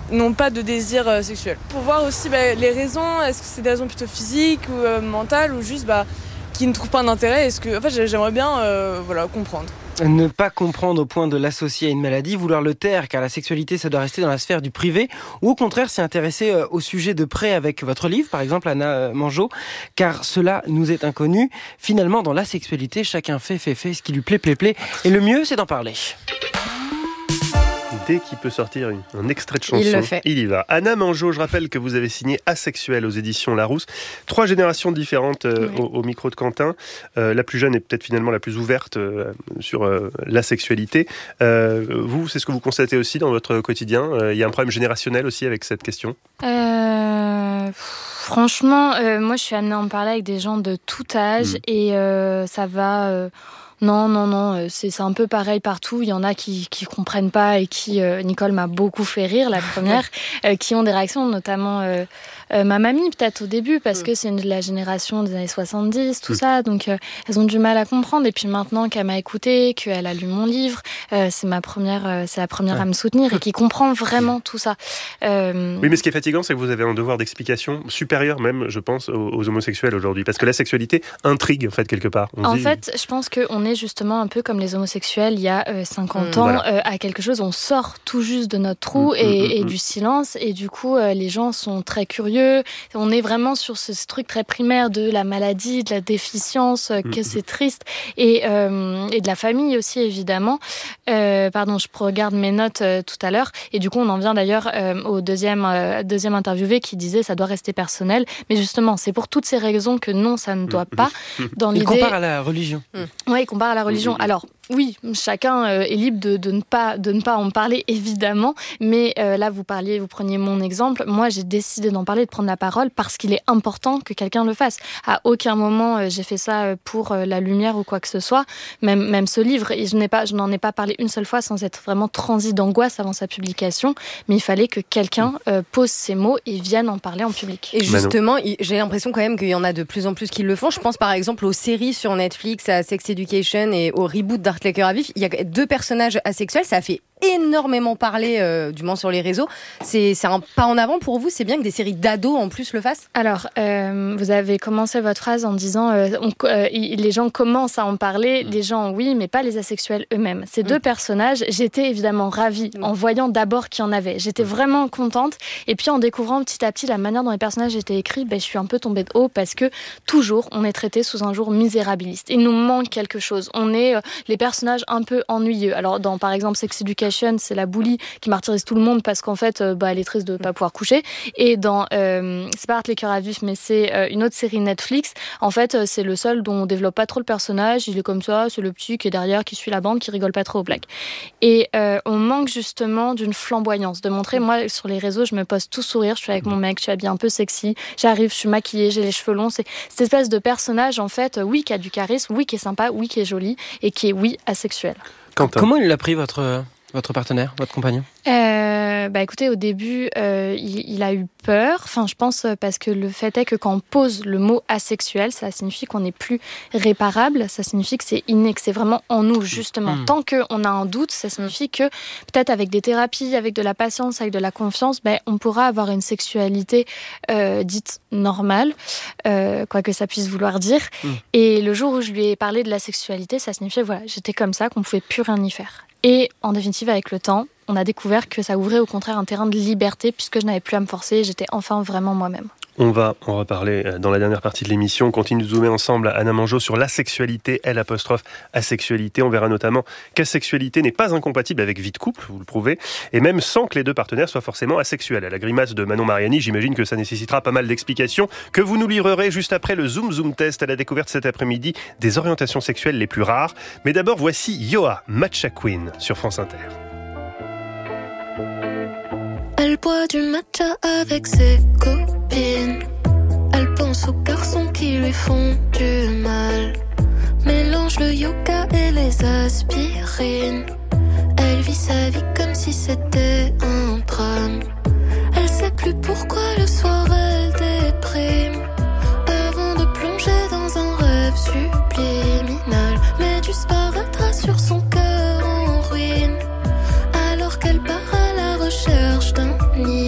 n'ont pas de désir sexuel. Pour voir aussi les raisons, est-ce que c'est des raisons plutôt physiques ou mentales ou juste qui ne trouvent pas d'intérêt. J'aimerais bien comprendre. Ne pas comprendre au point de l'associer à une maladie, vouloir le taire car la sexualité ça doit rester dans la sphère du privé, ou au contraire s'y intéresser au sujet de près avec votre livre, par exemple Anna Mangeot, car cela nous est inconnu. Finalement, dans la sexualité, chacun fait ce qui lui plaît, et le mieux c'est d'en parler. Dès qu'il peut sortir un extrait de chanson, il y va. Anna Mangeot, je rappelle que vous avez signé Asexuel aux éditions Larousse. 3 générations différentes au micro de Quentin. La plus jeune est peut-être finalement la plus ouverte sur la sexualité. Vous, c'est ce que vous constatez aussi dans votre quotidien. Il y a un problème générationnel aussi avec cette question. Franchement, moi je suis amenée à en parler avec des gens de tout âge et ça va... Non, c'est un peu pareil partout. Il y en a qui comprennent pas et qui, Nicole m'a beaucoup fait rire, la première, qui ont des réactions, notamment ma mamie peut-être au début, parce que c'est la génération des années 70, tout ça, donc elles ont du mal à comprendre. Et puis maintenant qu'elle m'a écoutée, qu'elle a lu mon livre, c'est la première à me soutenir et qui comprend vraiment tout ça. Oui, mais ce qui est fatigant, c'est que vous avez un devoir d'explication supérieur même, je pense, aux homosexuels aujourd'hui, parce que la sexualité intrigue en fait quelque part. Je pense qu'on est justement un peu comme les homosexuels il y a 50 ans, à quelque chose, on sort tout juste de notre trou et du silence, et du coup les gens sont très curieux, on est vraiment sur ce truc très primaire de la maladie, de la déficience, que c'est triste, et de la famille aussi évidemment. Je regarde mes notes tout à l'heure, et du coup on en vient d'ailleurs au deuxième interviewé qui disait ça doit rester personnel, mais justement c'est pour toutes ces raisons que non, ça ne doit pas. Il compare à la religion. Oui, il compare à la religion. Alors, oui, chacun est libre de ne pas en parler, évidemment. Mais là, vous preniez mon exemple. Moi, j'ai décidé d'en parler, de prendre la parole, parce qu'il est important que quelqu'un le fasse. À aucun moment, j'ai fait ça pour la lumière ou quoi que ce soit. Même ce livre, et je n'en ai pas parlé une seule fois sans être vraiment transi d'angoisse avant sa publication. Mais il fallait que quelqu'un pose ses mots et vienne en parler en public. Et justement, j'ai l'impression quand même qu'il y en a de plus en plus qui le font. Je pense par exemple aux séries sur Netflix, à Sex Education et au reboot d'Art les cœurs à vif. Il y a 2 personnages asexuels, ça a fait énormément parler, du moins sur les réseaux. C'est un pas en avant pour vous? C'est bien que des séries d'ados en plus le fassent? Alors, vous avez commencé votre phrase en disant les gens commencent à en parler, les gens oui, mais pas les asexuels eux-mêmes. Ces 2 personnages, j'étais évidemment ravie en voyant d'abord qu'il y en avait. J'étais vraiment contente, et puis en découvrant petit à petit la manière dont les personnages étaient écrits, je suis un peu tombée de haut, parce que toujours on est traité sous un jour misérabiliste. Il nous manque quelque chose. On est les personnages un peu ennuyeux. Alors dans par exemple Sex Education, c'est la bully qui martyrise tout le monde parce qu'en fait elle est triste de ne pas pouvoir coucher, et dans c'est pas Art les cœurs à vif, mais c'est une autre série Netflix, en fait c'est le seul dont on développe pas trop le personnage, il est comme ça, c'est le petit qui est derrière, qui suit la bande, qui rigole pas trop aux blagues, et on manque justement d'une flamboyance, de montrer, moi sur les réseaux je me poste tout sourire, je suis avec mon mec, je suis habillée un peu sexy, j'arrive, je suis maquillée, j'ai les cheveux longs, c'est cette espèce de personnage en fait, oui qui a du charisme, oui qui est sympa, oui qui est joli, et qui est oui asexuel. Comment il l'a pris votre partenaire, votre compagnon? Écoutez, au début, il a eu peur. Enfin, je pense parce que le fait est que quand on pose le mot asexuel, ça signifie qu'on n'est plus réparable. Ça signifie que c'est inné, que c'est vraiment en nous, justement. Tant qu'on a un doute, ça signifie que peut-être avec des thérapies, avec de la patience, avec de la confiance, on pourra avoir une sexualité dite normale, quoi que ça puisse vouloir dire. Et le jour où je lui ai parlé de la sexualité, ça signifiait, voilà, j'étais comme ça, qu'on pouvait plus rien y faire. Et en définitive, avec le temps, on a découvert que ça ouvrait au contraire un terrain de liberté, puisque je n'avais plus à me forcer, j'étais enfin vraiment moi-même. On va en reparler dans la dernière partie de l'émission. On continue de zoomer ensemble, Anna Mangeot, sur l'asexualité, L''asexualité. On verra notamment qu'asexualité n'est pas incompatible avec vie de couple, vous le prouvez, et même sans que les 2 partenaires soient forcément asexuels. À la grimace de Manon Mariani, j'imagine que ça nécessitera pas mal d'explications que vous nous livrerez juste après le Zoom Zoom Test, à la découverte cet après-midi des orientations sexuelles les plus rares. Mais d'abord, voici Yoa, Matcha Queen, sur France Inter. Elle boit du matcha avec ses copines. Elle pense aux garçons qui lui font du mal. Mélange le yoga et les aspirines. Elle vit sa vie comme si c'était un drame. Elle sait plus pourquoi le soir elle déprime. Avant de plonger dans un rêve subliminal, mais disparaîtra sur son cœur en ruine. Alors qu'elle part à la recherche d'un nid.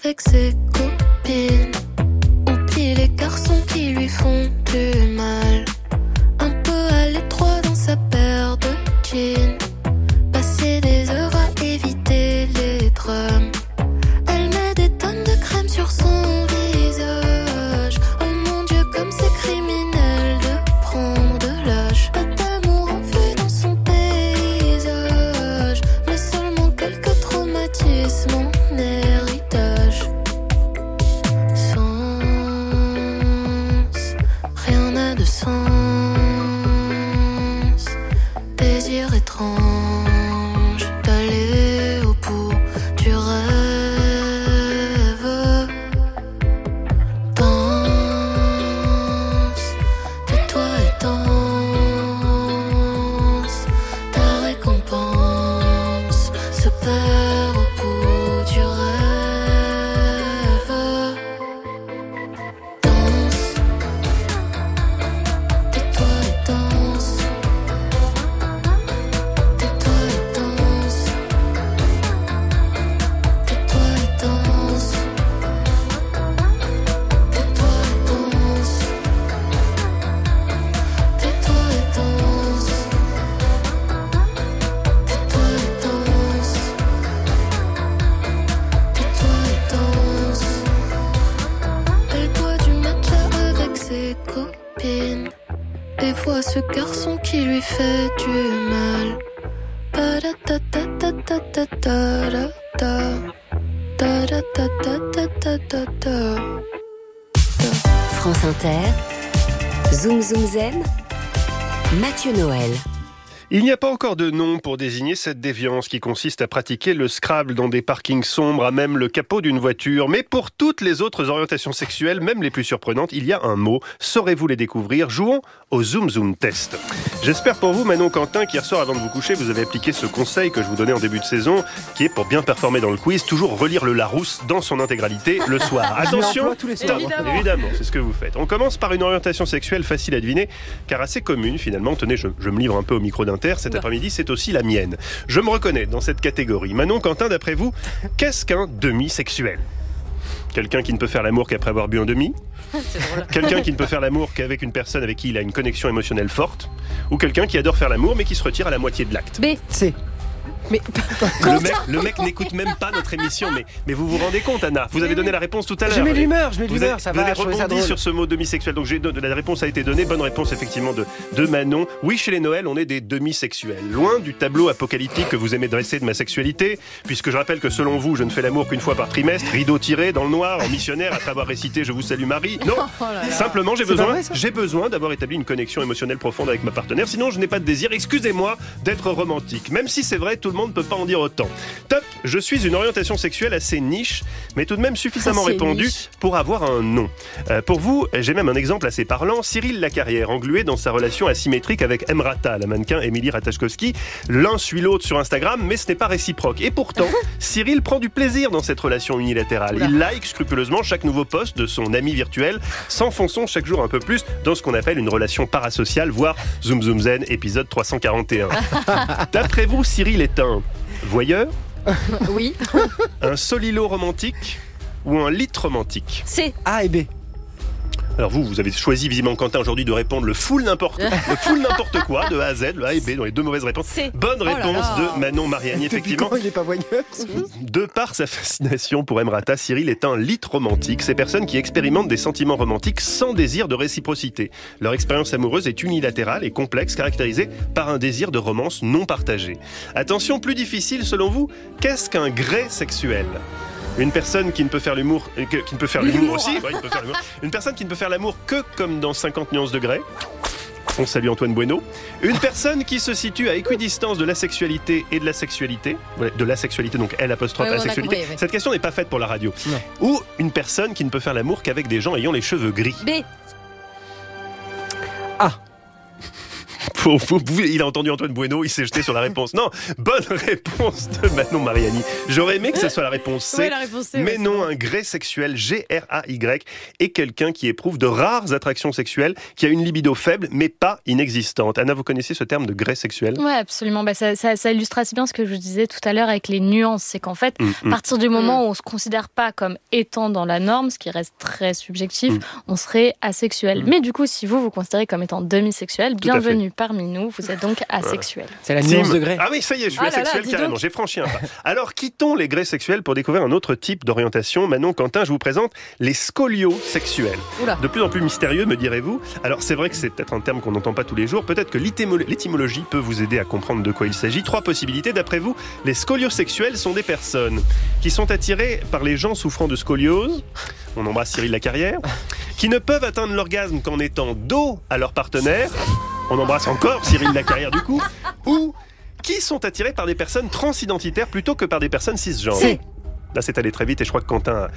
avec ses copines. Oublie les garçons qui lui font du mal. Un peu à l'étroit dans sa paire de jeans. Passer des heures à éviter les drames. Elle met des tonnes de crème sur son visage. Oh mon Dieu, comme c'est criminel de prendre de l'âge. Pas d'amour en vue dans son paysage, mais seulement quelques traumatismes en héritage. Sens, rien n'a de sens. Désir étrange d'aller au bout du rêve. Danse, tais-toi et danse. Ta récompense se perd au bout du rêve. Danse, tais-toi et danse. Tais-toi et danse. Tais-toi et danse. Tais-toi et danse. Tais-toi et danse. Tais-toi et danse. Tais-toi et danse. Elle boit du matcha avec ses copines et voit ce garçon qui lui fait du mal. Ta-da-ta-ta-ta-ta-ta-ta-da. Ta-da-ta-ta-ta-ta-ta-ta. France Inter, Zoom Zoom Zen, Mathieu Noël. Il n'y a pas encore de nom pour désigner cette déviance qui consiste à pratiquer le Scrabble dans des parkings sombres, à même le capot d'une voiture. Mais pour toutes les autres orientations sexuelles, même les plus surprenantes, il y a un mot. Saurez-vous les découvrir? Jouons au Zoom Zoom Test. J'espère pour vous, Manon Quentin, qu'hier soir avant de vous coucher, vous avez appliqué ce conseil que je vous donnais en début de saison, qui est pour bien performer dans le quiz, toujours relire le Larousse dans son intégralité le soir. Attention, tous les soirs. Évidemment, c'est ce que vous faites. On commence par une orientation sexuelle facile à deviner, car assez commune finalement. Tenez, je me livre un peu au micro d'Inter. Cet après-midi, c'est aussi la mienne. Je me reconnais dans cette catégorie. Manon Quentin, d'après vous, qu'est-ce qu'un demi-sexuel? Quelqu'un qui ne peut faire l'amour qu'après avoir bu un demi? Quelqu'un qui ne peut faire l'amour qu'avec une personne avec qui il a une connexion émotionnelle forte? Ou quelqu'un qui adore faire l'amour mais qui se retire à la moitié de l'acte? B. C. Mais le mec n'écoute même pas notre émission, mais vous vous rendez compte, Anna? Vous avez donné la réponse tout à l'heure. Je mets de l'humeur, ça vous va. avez rebondi sur ce mot demi-sexuel. Donc la réponse a été donnée. Bonne réponse effectivement de Manon. Oui, chez les Noël, on est des demi-sexuels. Loin du tableau apocalyptique que vous aimez dresser de ma sexualité, puisque je rappelle que selon vous, je ne fais l'amour qu'une fois par trimestre, rideau tiré, dans le noir, en missionnaire, après avoir récité Je vous salue Marie. Non, simplement j'ai besoin d'avoir établi une connexion émotionnelle profonde avec ma partenaire. Sinon, je n'ai pas de désir. Excusez-moi d'être romantique. Même si c'est vrai, tout le monde ne peut pas en dire autant. Top, je suis une orientation sexuelle assez niche, mais tout de même suffisamment répandue pour avoir un nom. Pour vous, j'ai même un exemple assez parlant. Cyril Lacarrière, englué dans sa relation asymétrique avec Emrata, la mannequin Émilie Ratajkowski. L'un suit l'autre sur Instagram, mais ce n'est pas réciproque. Et pourtant, Cyril prend du plaisir dans cette relation unilatérale. Il like scrupuleusement chaque nouveau post de son ami virtuel, s'enfonçant chaque jour un peu plus dans ce qu'on appelle une relation parasociale, voire Zoom Zoom Zen, épisode 341. D'après vous, Cyril est un voyeur? Oui. Un solilo romantique ou un lit romantique? C. A et B. Alors vous avez choisi visiblement, Quentin, aujourd'hui de répondre le full n'importe quoi, de A à Z, le A et B, dans les deux mauvaises réponses. Bonne réponse de Manon Mariani, effectivement. Il n'est pas voyeur. De par sa fascination pour Emrata, Cyril est un lit romantique. Ces personnes qui expérimentent des sentiments romantiques sans désir de réciprocité. Leur expérience amoureuse est unilatérale et complexe, caractérisée par un désir de romance non partagé. Attention, plus difficile selon vous, qu'est-ce qu'un gré sexuel? Une personne qui ne peut faire l'humour, qui ne peut faire l'humour aussi. Ouais, il peut faire l'humour. Une personne qui ne peut faire l'amour que comme dans 50 nuances de gré. On salue Antoine Bueno. Une personne qui se situe à équidistance de la sexualité et de la sexualité. Ouais, de la sexualité, donc L', la sexualité. Compris, oui. Cette question n'est pas faite pour la radio. Non. Ou une personne qui ne peut faire l'amour qu'avec des gens ayant les cheveux gris. B. Pour pour vous. Il a entendu Antoine Bueno, il s'est jeté sur la réponse. Non, bonne réponse de Manon Mariani. J'aurais aimé que ce soit la réponse C, Ouais, la réponse C, mais ouais, non, un grey sexuel, G-R-A-Y, est quelqu'un qui éprouve de rares attractions sexuelles, qui a une libido faible, mais pas inexistante. Anna, vous connaissez ce terme de grey sexuel ? Oui, absolument. Ça illustre assez bien ce que je disais tout à l'heure avec les nuances. C'est qu'en fait, à partir du moment où on ne se considère pas comme étant dans la norme, ce qui reste très subjectif, on serait asexuel. Mais du coup, si vous vous considérez comme étant demisexuel, bienvenue parmi nous, vous êtes donc asexuel. C'est la nuance de grey. Ah oui, ça y est, je suis asexuel carrément, j'ai franchi un pas. Alors, quittons les greys sexuels pour découvrir un autre type d'orientation. Manon, Quentin, je vous présente les scoliosexuels. De plus en plus mystérieux, me direz-vous. Alors, c'est vrai que c'est peut-être un terme qu'on n'entend pas tous les jours. Peut-être que l'étymologie peut vous aider à comprendre de quoi il s'agit. 3 possibilités. D'après vous, les scoliosexuels sont des personnes qui sont attirées par les gens souffrant de scoliose. On embrasse Cyril Lacarrière. Qui ne peuvent atteindre l'orgasme qu'en étant dos à leur partenaire. On embrasse encore Cyril Lacarrière du coup. Ou qui sont attirés par des personnes transidentitaires plutôt que par des personnes cisgenres. Là, c'est allé très vite et je crois que Quentin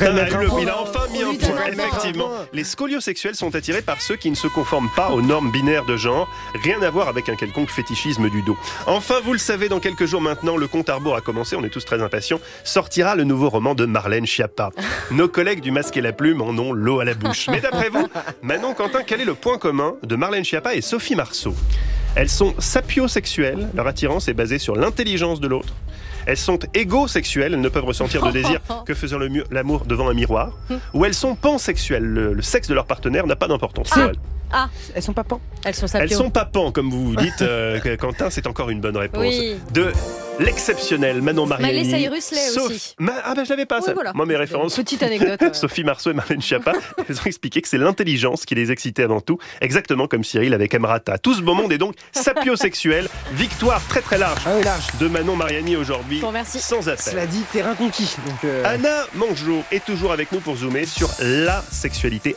il a enfin mis un point. Effectivement, les scoliosexuels sont attirés par ceux qui ne se conforment pas aux normes binaires de genre. Rien à voir avec un quelconque fétichisme du dos. Enfin, vous le savez, dans quelques jours maintenant, le compte à rebours a commencé. On est tous très impatients. Sortira le nouveau roman de Marlène Schiappa. Nos collègues du Masque et la Plume en ont l'eau à la bouche. Mais d'après vous, Manon, Quentin, quel est le point commun de Marlène Schiappa et Sophie Marceau ? Elles sont sapiosexuelles. Leur attirance est basée sur l'intelligence de l'autre. Elles sont égosexuelles, elles ne peuvent ressentir de désir que faisant l'amour devant un miroir. Ou elles sont pansexuelles, le sexe de leur partenaire n'a pas d'importance pour elles. Elles sont pas pans. Elles sont sapio. Elles sont pas pans, comme vous dites, Quentin, c'est encore une bonne réponse. Oui. De l'exceptionnel Manon Mariani. Miley Cyrus l'est aussi. Je l'avais pas, ça. Voilà. Moi, mes références. Petite anecdote. Sophie Marceau et Marlène Schiappa, elles ont expliqué que c'est l'intelligence qui les excitait avant tout, exactement comme Cyril avec Emrata. Tout ce beau monde est donc sapiosexuel. Victoire très très large de Manon Mariani aujourd'hui, sans appel. Cela dit, terrain conquis. Donc Anna Mangeot est toujours avec nous pour zoomer sur la sexualité,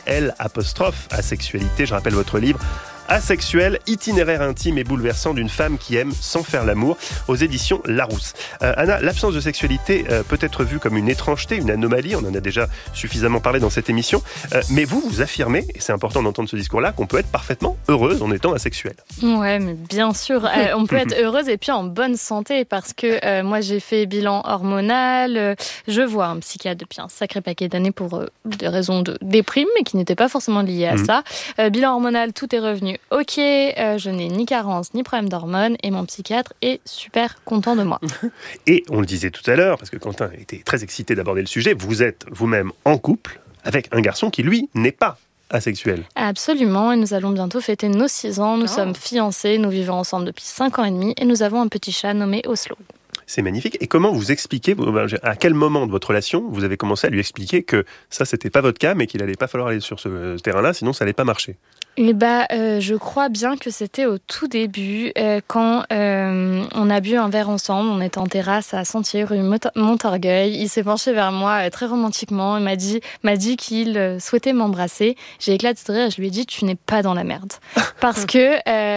asexualité. Je rappelle votre livre Asexuel, itinéraire intime et bouleversant d'une femme qui aime sans faire l'amour, aux éditions Larousse. Anna, l'absence de sexualité peut être vue comme une étrangeté, une anomalie, on en a déjà suffisamment parlé dans cette émission, mais vous affirmez, et c'est important d'entendre ce discours-là, qu'on peut être parfaitement heureuse en étant asexuelle. Ouais, mais bien sûr, on peut être heureuse et puis en bonne santé, parce que moi j'ai fait bilan hormonal, je vois un psychiatre depuis un sacré paquet d'années pour des raisons de déprime, mais qui n'étaient pas forcément liées à ça. Bilan hormonal, tout est revenu. Ok, je n'ai ni carence ni problème d'hormones et mon psychiatre est super content de moi. Et on le disait tout à l'heure, parce que Quentin était très excité d'aborder le sujet, vous êtes vous-même en couple avec un garçon qui, lui, n'est pas asexuel. Absolument, et nous allons bientôt fêter nos 6 ans. Nous sommes fiancés, nous vivons ensemble depuis 5 ans et demi et nous avons un petit chat nommé Oslo. C'est magnifique. Et comment vous expliquez, à quel moment de votre relation vous avez commencé à lui expliquer que ça, c'était pas votre cas, mais qu'il allait pas falloir aller sur ce terrain-là, sinon ça allait pas marcher? Je crois bien que c'était au tout début, quand on a bu un verre ensemble, on était en terrasse à Sentier, rue Montorgueil. Il s'est penché vers moi très romantiquement, il m'a dit qu'il souhaitait m'embrasser. J'ai éclaté de rire et je lui ai dit « tu n'es pas dans la merde ». Parce que,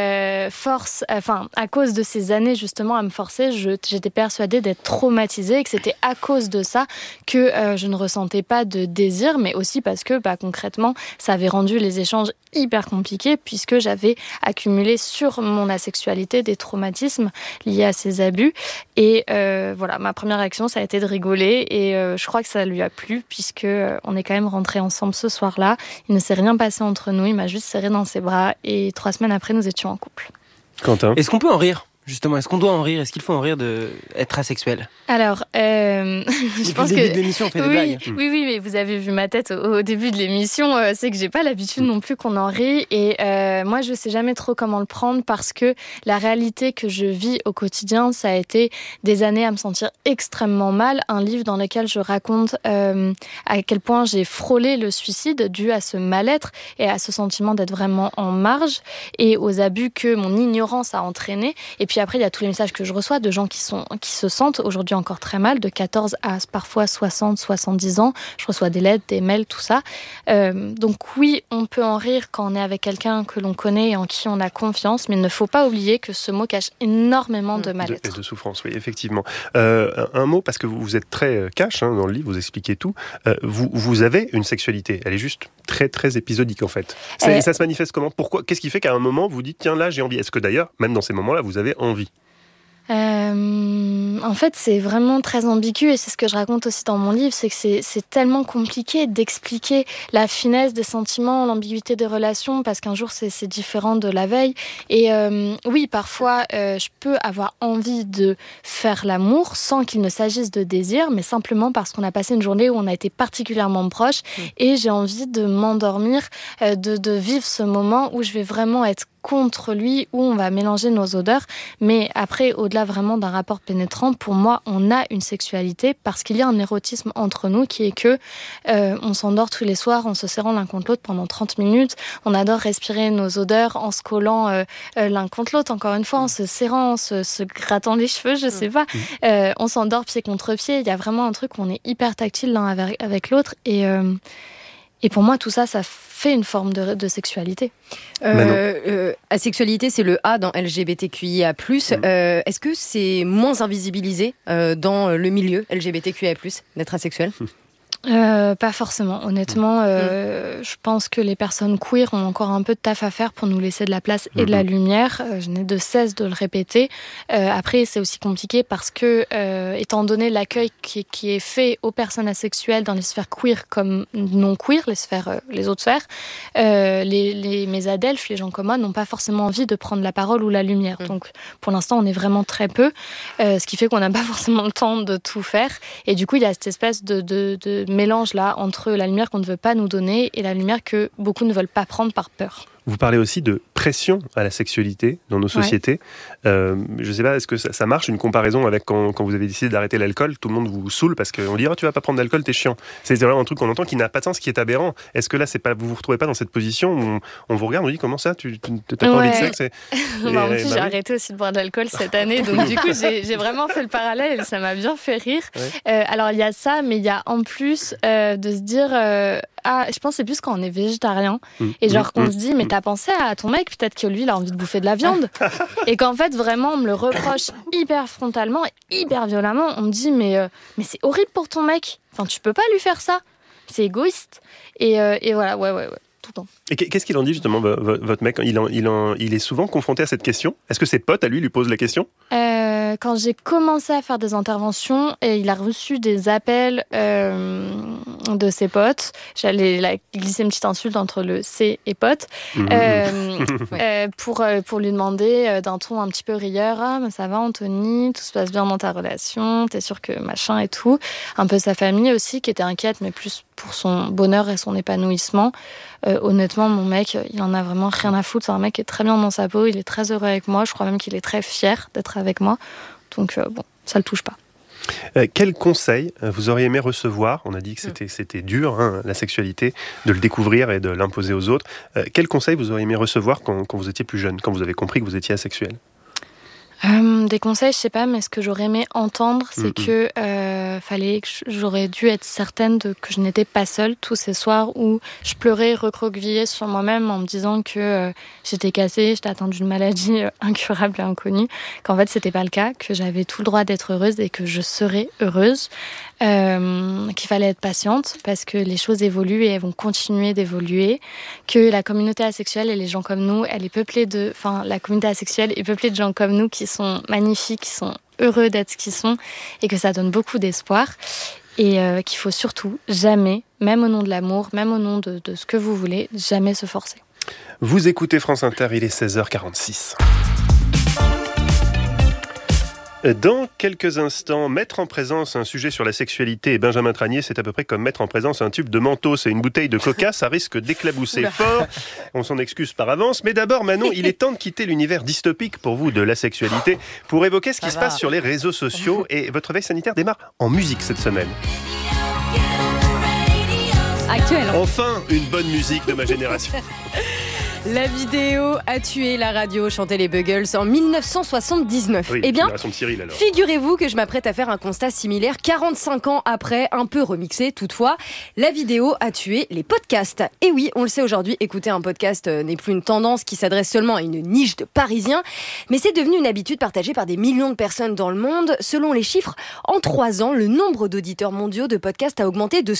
à cause de ces années justement à me forcer, j'étais persuadée d'être traumatisée et que c'était à cause de ça que je ne ressentais pas de désir, mais aussi parce que concrètement, ça avait rendu les échanges hyper compliqué puisque j'avais accumulé sur mon asexualité des traumatismes liés à ces abus et ma première réaction ça a été de rigoler et je crois que ça lui a plu puisque on est quand même rentrés ensemble ce soir-là. Il ne s'est rien passé entre nous, il m'a juste serré dans ses bras et 3 semaines après nous étions en couple. Quentin, est-ce qu'on peut en rire ? Justement, est-ce qu'on doit en rire ? Est-ce qu'il faut en rire d'être asexuel ? Alors, je pense que... Depuis le début de l'émission, on fait des blagues. Oui, mais vous avez vu ma tête au début de l'émission. C'est que j'ai pas l'habitude non plus qu'on en rit. Et moi, je sais jamais trop comment le prendre parce que la réalité que je vis au quotidien, ça a été des années à me sentir extrêmement mal. Un livre dans lequel je raconte à quel point j'ai frôlé le suicide dû à ce mal-être et à ce sentiment d'être vraiment en marge et aux abus que mon ignorance a entraîné. Et puis puis après, il y a tous les messages que je reçois de gens qui se sentent aujourd'hui encore très mal, de 14 à parfois 60, 70 ans. Je reçois des lettres, des mails, tout ça. Donc oui, on peut en rire quand on est avec quelqu'un que l'on connaît et en qui on a confiance, mais il ne faut pas oublier que ce mot cache énormément de mal-être. De souffrance, oui, effectivement. Un mot, parce que vous êtes très cash dans le livre, vous expliquez tout. Vous avez une sexualité, elle est juste très très épisodique en fait. Ça se manifeste comment ? Pourquoi ? Qu'est-ce qui fait qu'à un moment vous dites tiens là j'ai envie ? Est-ce que d'ailleurs, même dans ces moments-là, vous avez envie ? En fait, c'est vraiment très ambigu et c'est ce que je raconte aussi dans mon livre, c'est que c'est tellement compliqué d'expliquer la finesse des sentiments, l'ambiguïté des relations, parce qu'un jour c'est différent de la veille. Et oui, parfois, je peux avoir envie de faire l'amour sans qu'il ne s'agisse de désir, mais simplement parce qu'on a passé une journée où on a été particulièrement proches et j'ai envie de m'endormir, de vivre ce moment où je vais vraiment être contre lui, où on va mélanger nos odeurs. Mais après, au-delà vraiment d'un rapport pénétrant, pour moi, on a une sexualité parce qu'il y a un érotisme entre nous qui est que on s'endort tous les soirs en se serrant l'un contre l'autre pendant 30 minutes. On adore respirer nos odeurs en se collant l'un contre l'autre, encore une fois, en se serrant, en se grattant les cheveux, je sais pas. On s'endort pied contre pied. Il y a vraiment un truc où on est hyper tactile l'un avec l'autre. Et pour moi, tout ça, ça fait une forme de sexualité. Asexualité, c'est le A dans LGBTQIA+. Est-ce que c'est moins invisibilisé dans le milieu LGBTQIA+, d'être asexuel ? Pas forcément. Honnêtement, je pense que les personnes queer ont encore un peu de taf à faire pour nous laisser de la place et de la lumière. Je n'ai de cesse de le répéter. Après, c'est aussi compliqué parce que, étant donné l'accueil qui est fait aux personnes asexuelles dans les sphères queer comme non queer, les autres sphères, mes adelphes, les gens comme moi, n'ont pas forcément envie de prendre la parole ou la lumière. Donc, pour l'instant, on est vraiment très peu, ce qui fait qu'on n'a pas forcément le temps de tout faire. Et du coup, il y a cette espèce de mélange là entre la lumière qu'on ne veut pas nous donner et la lumière que beaucoup ne veulent pas prendre par peur. Vous parlez aussi de pression à la sexualité dans nos sociétés. Je ne sais pas, est-ce que ça marche, une comparaison avec quand vous avez décidé d'arrêter l'alcool, tout le monde vous saoule parce qu'on dit « tu vas pas prendre d'alcool, t'es chiant ». C'est vraiment un truc qu'on entend qui n'a pas de sens, qui est aberrant. Est-ce que là, vous vous retrouvez pas dans cette position où on vous regarde, on dit « comment ça, tu n'as pas envie de sexe ?» En plus, j'ai arrêté aussi de boire de l'alcool cette année, donc du coup, j'ai vraiment fait le parallèle et ça m'a bien fait rire. Alors, il y a ça, mais il y a en plus de se dire... je pense que c'est plus quand on est végétarien et genre qu'on se dit mais t'as pensé à ton mec, peut-être que lui il a envie de bouffer de la viande et qu'en fait vraiment on me le reproche hyper frontalement et hyper violemment. On me dit mais c'est horrible pour ton mec, enfin tu peux pas lui faire ça, c'est égoïste et voilà ouais tout le temps. Et qu'est-ce qu'il en dit justement votre mec ? Il est souvent confronté à cette question. Est-ce que ses potes à lui posent la question ? Quand j'ai commencé à faire des interventions, il a reçu des appels de ses potes. J'allais glisser une petite insulte entre le C et pote pour lui demander d'un ton un petit peu rieur « Ah, mais ça va Anthony, tout se passe bien dans ta relation, t'es sûr que machin et tout ». Un peu sa famille aussi qui était inquiète, mais plus pour son bonheur et son épanouissement. Honnêtement, mon mec, il en a vraiment rien à foutre. C'est un mec qui est très bien dans sa peau, il est très heureux avec moi. Je crois même qu'il est très fier d'être avec moi. Donc bon, ça le touche pas. Quel conseil vous auriez aimé recevoir ? On a dit que c'était dur, la sexualité, de le découvrir et de l'imposer aux autres. Quel conseil vous auriez aimé recevoir quand vous étiez plus jeune, quand vous avez compris que vous étiez asexuel ? Des conseils, je sais pas, mais ce que j'aurais aimé entendre, c'est que j'aurais dû être certaine que je n'étais pas seule tous ces soirs où je pleurais recroquevillée sur moi-même en me disant que j'étais cassée, j'étais atteinte d'une maladie incurable et inconnue, qu'en fait c'était pas le cas, que j'avais tout le droit d'être heureuse et que je serais heureuse, qu'il fallait être patiente parce que les choses évoluent et elles vont continuer d'évoluer, que la communauté asexuelle et les gens comme nous, la communauté asexuelle est peuplée de gens comme nous qui sont magnifiques, qui sont heureux d'être ce qu'ils sont et que ça donne beaucoup d'espoir et qu'il faut surtout jamais, même au nom de l'amour, même au nom de ce que vous voulez, jamais se forcer. Vous écoutez France Inter, il est 16h46. Dans quelques instants, mettre en présence un sujet sur la sexualité et Benjamin Tranier, c'est à peu près comme mettre en présence un tube de Mentos et une bouteille de Coca, ça risque d'éclabousser fort. On s'en excuse par avance. Mais d'abord, Manon, il est temps de quitter l'univers dystopique pour vous de la sexualité pour évoquer ce qui se passe sur les réseaux sociaux. Et votre veille sanitaire démarre en musique cette semaine. Actuel. Enfin, une bonne musique de ma génération. La vidéo a tué la radio, chantaient les Buggles en 1979. Oui, eh bien, de Cyril, alors. Figurez-vous que je m'apprête à faire un constat similaire 45 ans après, un peu remixé toutefois. La vidéo a tué les podcasts. Et oui, on le sait aujourd'hui, écouter un podcast n'est plus une tendance qui s'adresse seulement à une niche de Parisiens, mais c'est devenu une habitude partagée par des millions de personnes dans le monde. Selon les chiffres, en 3 ans, le nombre d'auditeurs mondiaux de podcasts a augmenté de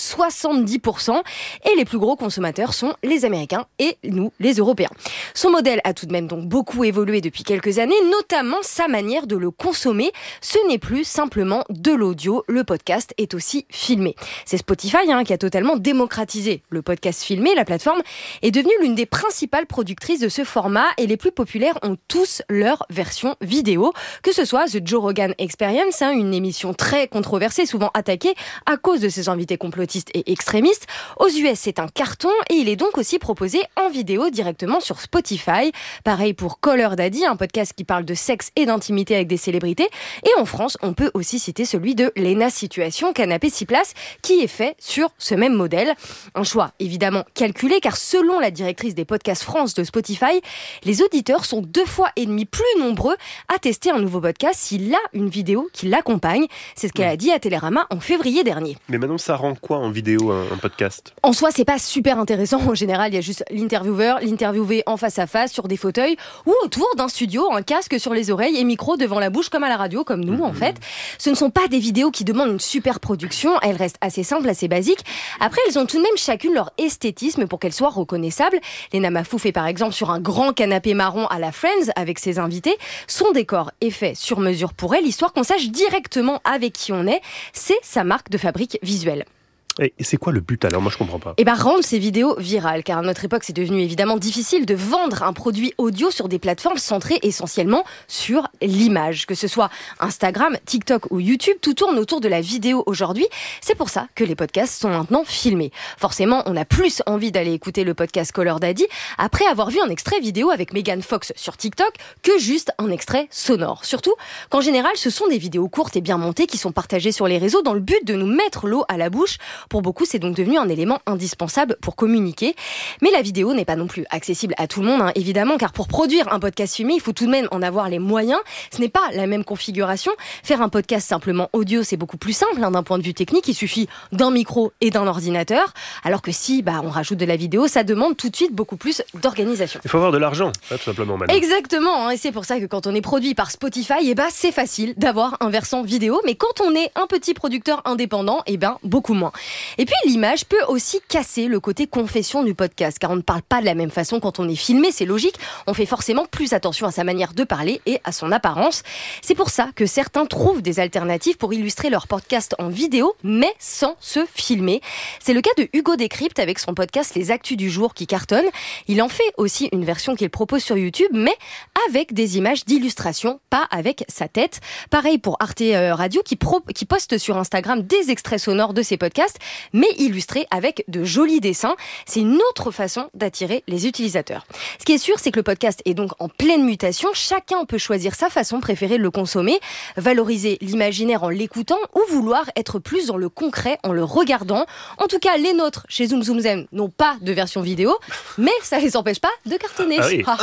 70%. Et les plus gros consommateurs sont les Américains et nous, les Européens. Son modèle a tout de même donc beaucoup évolué depuis quelques années, notamment sa manière de le consommer. Ce n'est plus simplement de l'audio, le podcast est aussi filmé. C'est Spotify qui a totalement démocratisé le podcast filmé. La plateforme est devenue l'une des principales productrices de ce format et les plus populaires ont tous leur version vidéo, que ce soit The Joe Rogan Experience, une émission très controversée, souvent attaquée à cause de ses invités complotistes et extrémistes. Aux US, c'est un carton et il est donc aussi proposé en vidéo directement sur Spotify. Pareil pour Caller Daddy, un podcast qui parle de sexe et d'intimité avec des célébrités. Et en France, on peut aussi citer celui de Lena Situation, Canapé 6 places, qui est fait sur ce même modèle. Un choix évidemment calculé, car selon la directrice des podcasts France de Spotify, les auditeurs sont 2,5 fois plus nombreux à tester un nouveau podcast s'il a une vidéo qui l'accompagne. C'est ce qu'elle a dit à Télérama en février dernier. Mais maintenant, ça rend quoi en vidéo un podcast ? En soi, c'est pas super intéressant. En général, il y a juste l'interviewé en face à face sur des fauteuils ou autour d'un studio, un casque sur les oreilles et micro devant la bouche comme à la radio, comme nous en fait. Ce ne sont pas des vidéos qui demandent une super production, elles restent assez simples, assez basiques. Après, elles ont tout de même chacune leur esthétisme pour qu'elles soient reconnaissables. Lena Mahfouz est par exemple sur un grand canapé marron à la Friends avec ses invités. Son décor est fait sur mesure pour elle, histoire qu'on sache directement avec qui on est. C'est sa marque de fabrique visuelle. Et c'est quoi le but alors ? Moi je comprends pas. Rendre ces vidéos virales, car à notre époque c'est devenu évidemment difficile de vendre un produit audio sur des plateformes centrées essentiellement sur l'image. Que ce soit Instagram, TikTok ou YouTube, tout tourne autour de la vidéo aujourd'hui. C'est pour ça que les podcasts sont maintenant filmés. Forcément, on a plus envie d'aller écouter le podcast Caller Daddy après avoir vu un extrait vidéo avec Megan Fox sur TikTok que juste un extrait sonore. Surtout qu'en général, ce sont des vidéos courtes et bien montées qui sont partagées sur les réseaux dans le but de nous mettre l'eau à la bouche. Pour beaucoup, c'est donc devenu un élément indispensable pour communiquer. Mais la vidéo n'est pas non plus accessible à tout le monde, évidemment, car pour produire un podcast filmé, il faut tout de même en avoir les moyens. Ce n'est pas la même configuration. Faire un podcast simplement audio, c'est beaucoup plus simple d'un point de vue technique. Il suffit d'un micro et d'un ordinateur. Alors que si on rajoute de la vidéo, ça demande tout de suite beaucoup plus d'organisation. Il faut avoir de l'argent, tout simplement, maintenant. Exactement, et c'est pour ça que quand on est produit par Spotify, c'est facile d'avoir un versant vidéo. Mais quand on est un petit producteur indépendant, beaucoup moins. Et puis l'image peut aussi casser le côté confession du podcast, car on ne parle pas de la même façon quand on est filmé, c'est logique. On fait forcément plus attention à sa manière de parler et à son apparence. C'est pour ça que certains trouvent des alternatives pour illustrer leur podcast en vidéo, mais sans se filmer. C'est le cas de Hugo Décrypte avec son podcast Les Actus du Jour qui cartonne. Il en fait aussi une version qu'il propose sur YouTube, mais avec des images d'illustration, pas avec sa tête. Pareil pour Arte Radio qui poste sur Instagram des extraits sonores de ses podcasts, mais illustrés avec de jolis dessins. C'est une autre façon d'attirer les utilisateurs. Ce qui est sûr, c'est que le podcast est donc en pleine mutation. Chacun peut choisir sa façon préférée de le consommer, valoriser l'imaginaire en l'écoutant ou vouloir être plus dans le concret en le regardant. En tout cas, les nôtres chez Zoom Zoom Zen n'ont pas de version vidéo, mais ça les empêche pas de cartonner.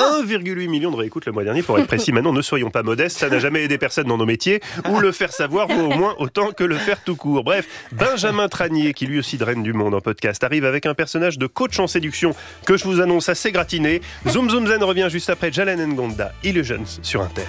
1,8 million de réécoutes le mois dernier, pour être précis. Maintenant, ne soyons pas modestes, ça n'a jamais aidé personne dans nos métiers, ou le faire savoir vaut au moins autant que le faire tout court. Bref, Benjamin Tranier, qui lui aussi draine du monde en podcast, arrive avec un personnage de coach en séduction que je vous annonce assez gratiné. Zoom Zoom Zen revient juste après Jalen Ngonda, Illusions sur Inter.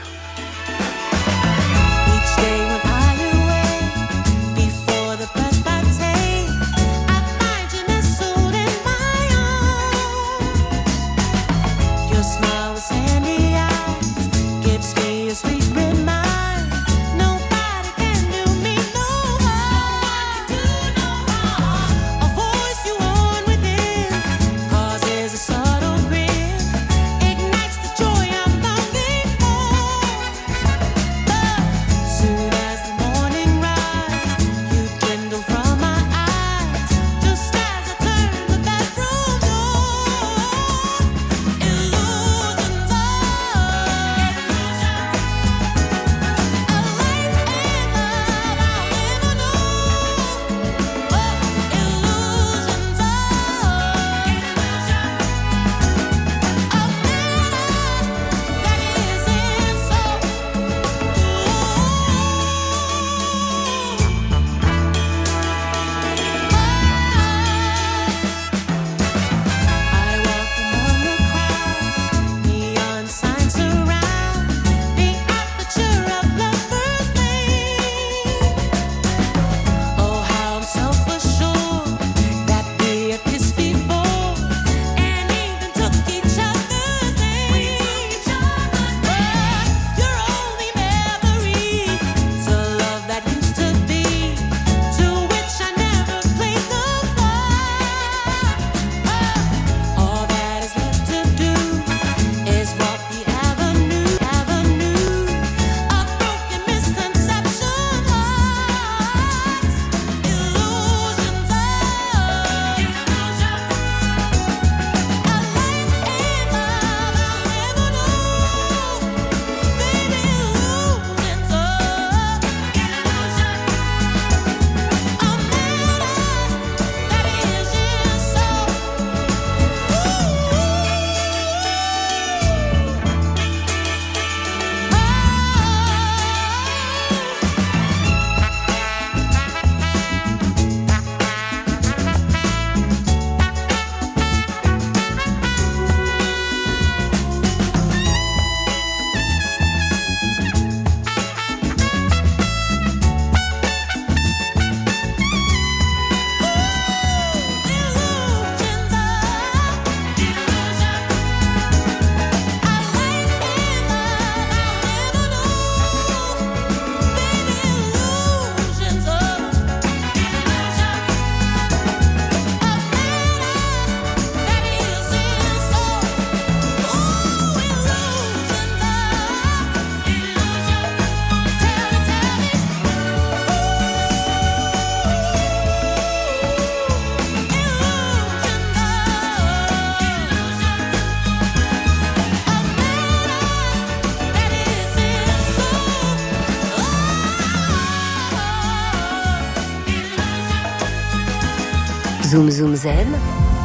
Zoom Zoom Zen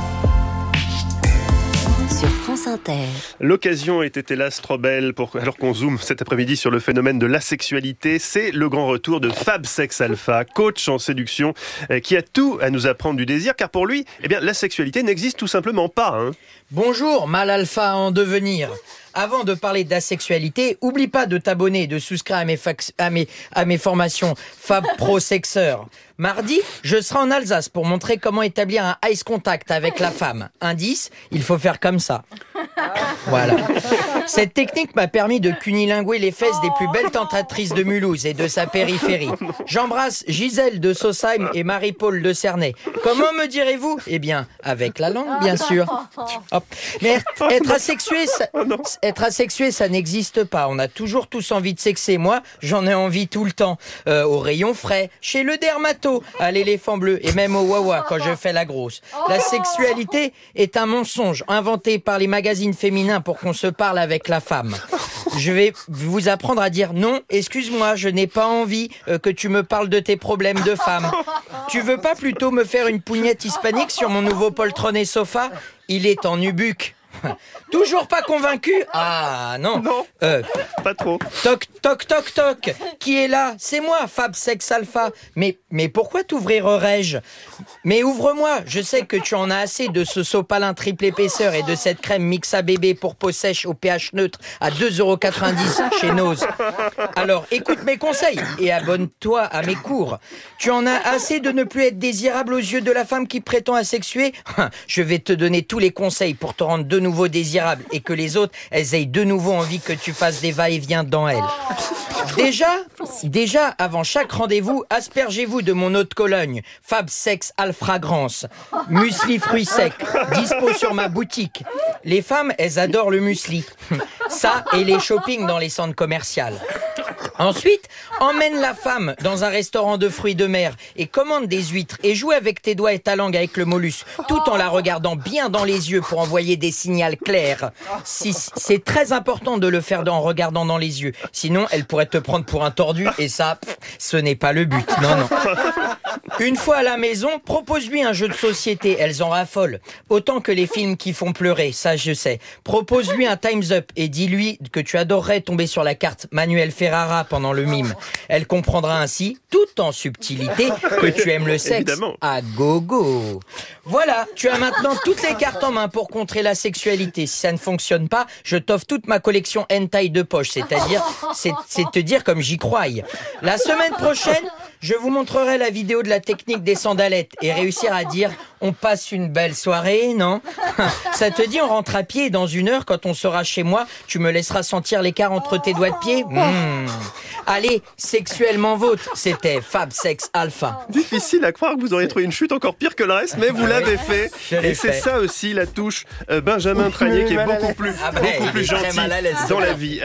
sur France Inter. L'occasion était hélas trop belle alors qu'on zoome cet après-midi sur le phénomène de l'asexualité. C'est le grand retour de Fab Sex Alpha, coach en séduction, qui a tout à nous apprendre du désir, car pour lui, la sexualité n'existe tout simplement pas. Bonjour, mâle alpha en devenir. Avant de parler d'asexualité, oublie pas de t'abonner et de souscrire à mes formations Fab Pro Sexeur. Mardi, je serai en Alsace pour montrer comment établir un ice contact avec la femme. Indice, il faut faire comme ça. Voilà. Cette technique m'a permis de cunilinguer les fesses des plus belles tentatrices de Mulhouse et de sa périphérie. J'embrasse Gisèle de Sausheim et Marie-Paul de Cernay. Comment me direz-vous ? Eh bien, avec la langue, bien sûr. Hop. Mais être asexué, ça n'existe pas. On a toujours tous envie de sexer. Moi, j'en ai envie tout le temps. Au rayon frais, chez le dermato, à l'éléphant bleu et même au Wawa quand je fais la grosse. La sexualité est un mensonge inventé par les magazines féminins pour qu'on se parle avec la femme. Je vais vous apprendre à dire non, excuse-moi, je n'ai pas envie que tu me parles de tes problèmes de femme. Tu veux pas plutôt me faire une pougnette hispanique sur mon nouveau poltron et sofa ? Il est en nubuck. Toujours pas convaincu ? Ah non. Non, pas trop. Toc, toc, toc, toc. Qui est là ? C'est moi, Fab Sex Alpha. Mais pourquoi t'ouvrirais-je ? Mais ouvre-moi. Je sais que tu en as assez de ce sopalin triple épaisseur et de cette crème Mixa Bébé pour peau sèche au pH neutre à 2,90€ chez Nose. Alors écoute mes conseils et abonne-toi à mes cours. Tu en as assez de ne plus être désirable aux yeux de la femme qui prétend asexuer ? Je vais te donner tous les conseils pour te rendre de nouveau désirable et que les autres, elles aient de nouveau envie que tu fasses des va-et-vient dans elles. Déjà, avant chaque rendez-vous, aspergez-vous de mon eau de Cologne, Fab Sex Alfragrance, muesli fruits secs, dispo sur ma boutique. Les femmes, elles adorent le muesli. Ça et les shoppings dans les centres commerciaux. Ensuite, emmène la femme dans un restaurant de fruits de mer et commande des huîtres et joue avec tes doigts et ta langue avec le mollusque, tout en la regardant bien dans les yeux pour envoyer des signaux clairs. C'est très important de le faire en regardant dans les yeux, sinon elle pourrait te prendre pour un tordu et ça, ce n'est pas le but. Non. Une fois à la maison, propose-lui un jeu de société, elles en raffolent. Autant que les films qui font pleurer, ça je sais. Propose-lui un Time's Up et dis-lui que tu adorerais tomber sur la carte Manuel Ferrara pendant le mime. Elle comprendra ainsi, tout en subtilité, que tu aimes le sexe. Évidemment. À gogo. Voilà, tu as maintenant toutes les cartes en main pour contrer la sexualité. Si ça ne fonctionne pas, je t'offre toute ma collection hentai de poche, c'est-à-dire, c'est te dire comme j'y crois. La semaine prochaine, je vous montrerai la vidéo de la technique des sandalettes et réussir à dire on passe une belle soirée, non ? Ça te dit on rentre à pied et dans 1 heure, quand on sera chez moi, tu me laisseras sentir l'écart entre tes doigts de pied ? Allez, sexuellement vôtre, c'était Fab Sex Alpha. Difficile à croire que vous auriez trouvé une chute encore pire que le reste, mais vous l'avez fait. Et c'est ça aussi la touche Benjamin Tranier qui est beaucoup plus gentil dans la vie.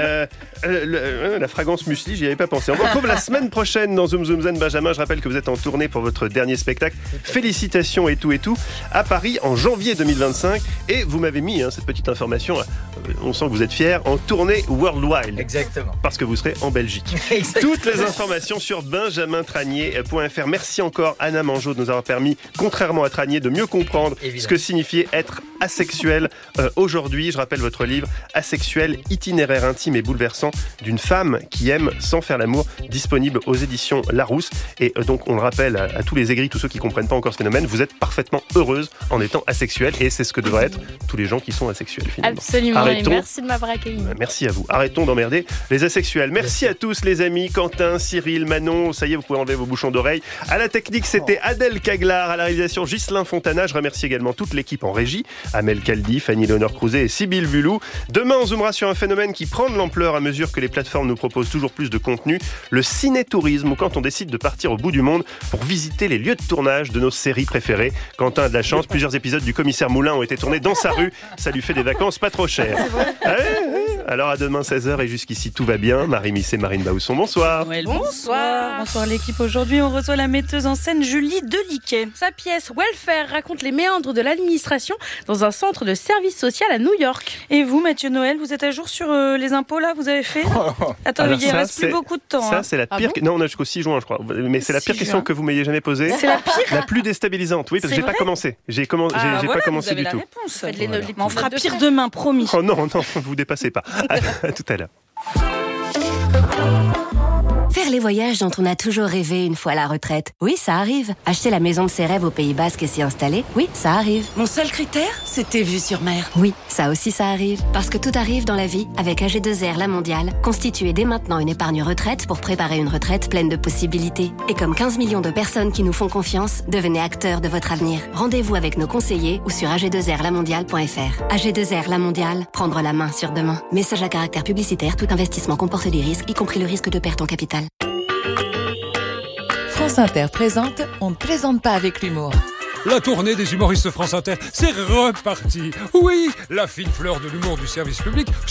La fragrance muesli, j'y avais pas pensé. On vous retrouve la semaine prochaine dans Zoom Zoom Zen. Benjamin, je rappelle que vous êtes en tournée pour votre dernier spectacle. Félicitations et tout à Paris en janvier 2025. Et vous m'avez mis cette petite information. On sent que vous êtes fiers, en tournée worldwide. Exactement. Parce que vous serez en Belgique. Exactement. Toutes les informations sur benjamintranier.fr. Merci encore Anna Mangeot de nous avoir permis, contrairement à Tranier, de mieux comprendre ce que signifiait être asexuel aujourd'hui. Je rappelle votre livre Asexuel, itinéraire intime et bouleversant d'une femme qui aime sans faire l'amour, disponible aux éditions Larousse. Et donc on le rappelle à tous les aigris, tous ceux qui ne comprennent pas encore ce phénomène, vous êtes parfaitement heureuse en étant asexuel et c'est ce que devraient être tous les gens qui sont asexuels finalement. Absolument, et merci de m'avoir accueilli. Merci à vous. Arrêtons d'emmerder les asexuels. Merci à tous les amis, Quentin, Cyril, Manon, ça y est, vous pouvez enlever vos bouchons d'oreilles. À la technique, c'était Adèle Caglar, à la réalisation Ghislain Fontana. Je remercie également toute l'équipe en régie, Amel Caldi, Fanny-Léonore Crouzet et Sybille Vulou. Demain, on zoomera sur un phénomène qui prend de l'ampleur à mesure que les plateformes nous proposent toujours plus de contenu, le ciné-tourisme, ou quand on décide de partir au bout du monde pour visiter les lieux de tournage de nos séries préférées. Quentin a de la chance, plusieurs épisodes du Commissaire Moulin ont été tournés dans sa rue, ça lui fait des vacances pas trop chères. Alors à demain 16h et jusqu'ici tout va bien. Marie Misset, Marine Bausson, bonsoir. Noël, bonsoir. Bonsoir l'équipe. Aujourd'hui, on reçoit la metteuse en scène Julie Deliquet. Sa pièce Welfare raconte les méandres de l'administration dans un centre de service social à New York. Et vous, Mathieu Noël, vous êtes à jour sur les impôts là, vous avez fait? Attends, il ne reste plus beaucoup de temps. Ça, c'est la pire. Non, on a jusqu'au 6 juin, je crois. Mais c'est la pire question que vous m'ayez jamais posée. C'est la pire. La plus déstabilisante, oui, parce que j'ai pas commencé. J'ai pas commencé du tout. On fera pire demain, promis. Oh non, vous dépassez pas. À tout à l'heure. Faire les voyages dont on a toujours rêvé une fois à la retraite. Oui, ça arrive. Acheter la maison de ses rêves au Pays Basque et s'y installer. Oui, ça arrive. Mon seul critère, c'était vue sur mer. Oui, ça aussi ça arrive. Parce que tout arrive dans la vie avec AG2R La Mondiale. Constituez dès maintenant une épargne retraite pour préparer une retraite pleine de possibilités. Et comme 15 millions de personnes qui nous font confiance, devenez acteurs de votre avenir. Rendez-vous avec nos conseillers ou sur ag2rlamondiale.fr. AG2R La Mondiale, prendre la main sur demain. Message à caractère publicitaire, tout investissement comporte des risques, y compris le risque de perte en capital. France Inter présente On ne plaisante pas avec l'humour. La tournée des humoristes France Inter, c'est reparti. Oui, la fine fleur de l'humour du service public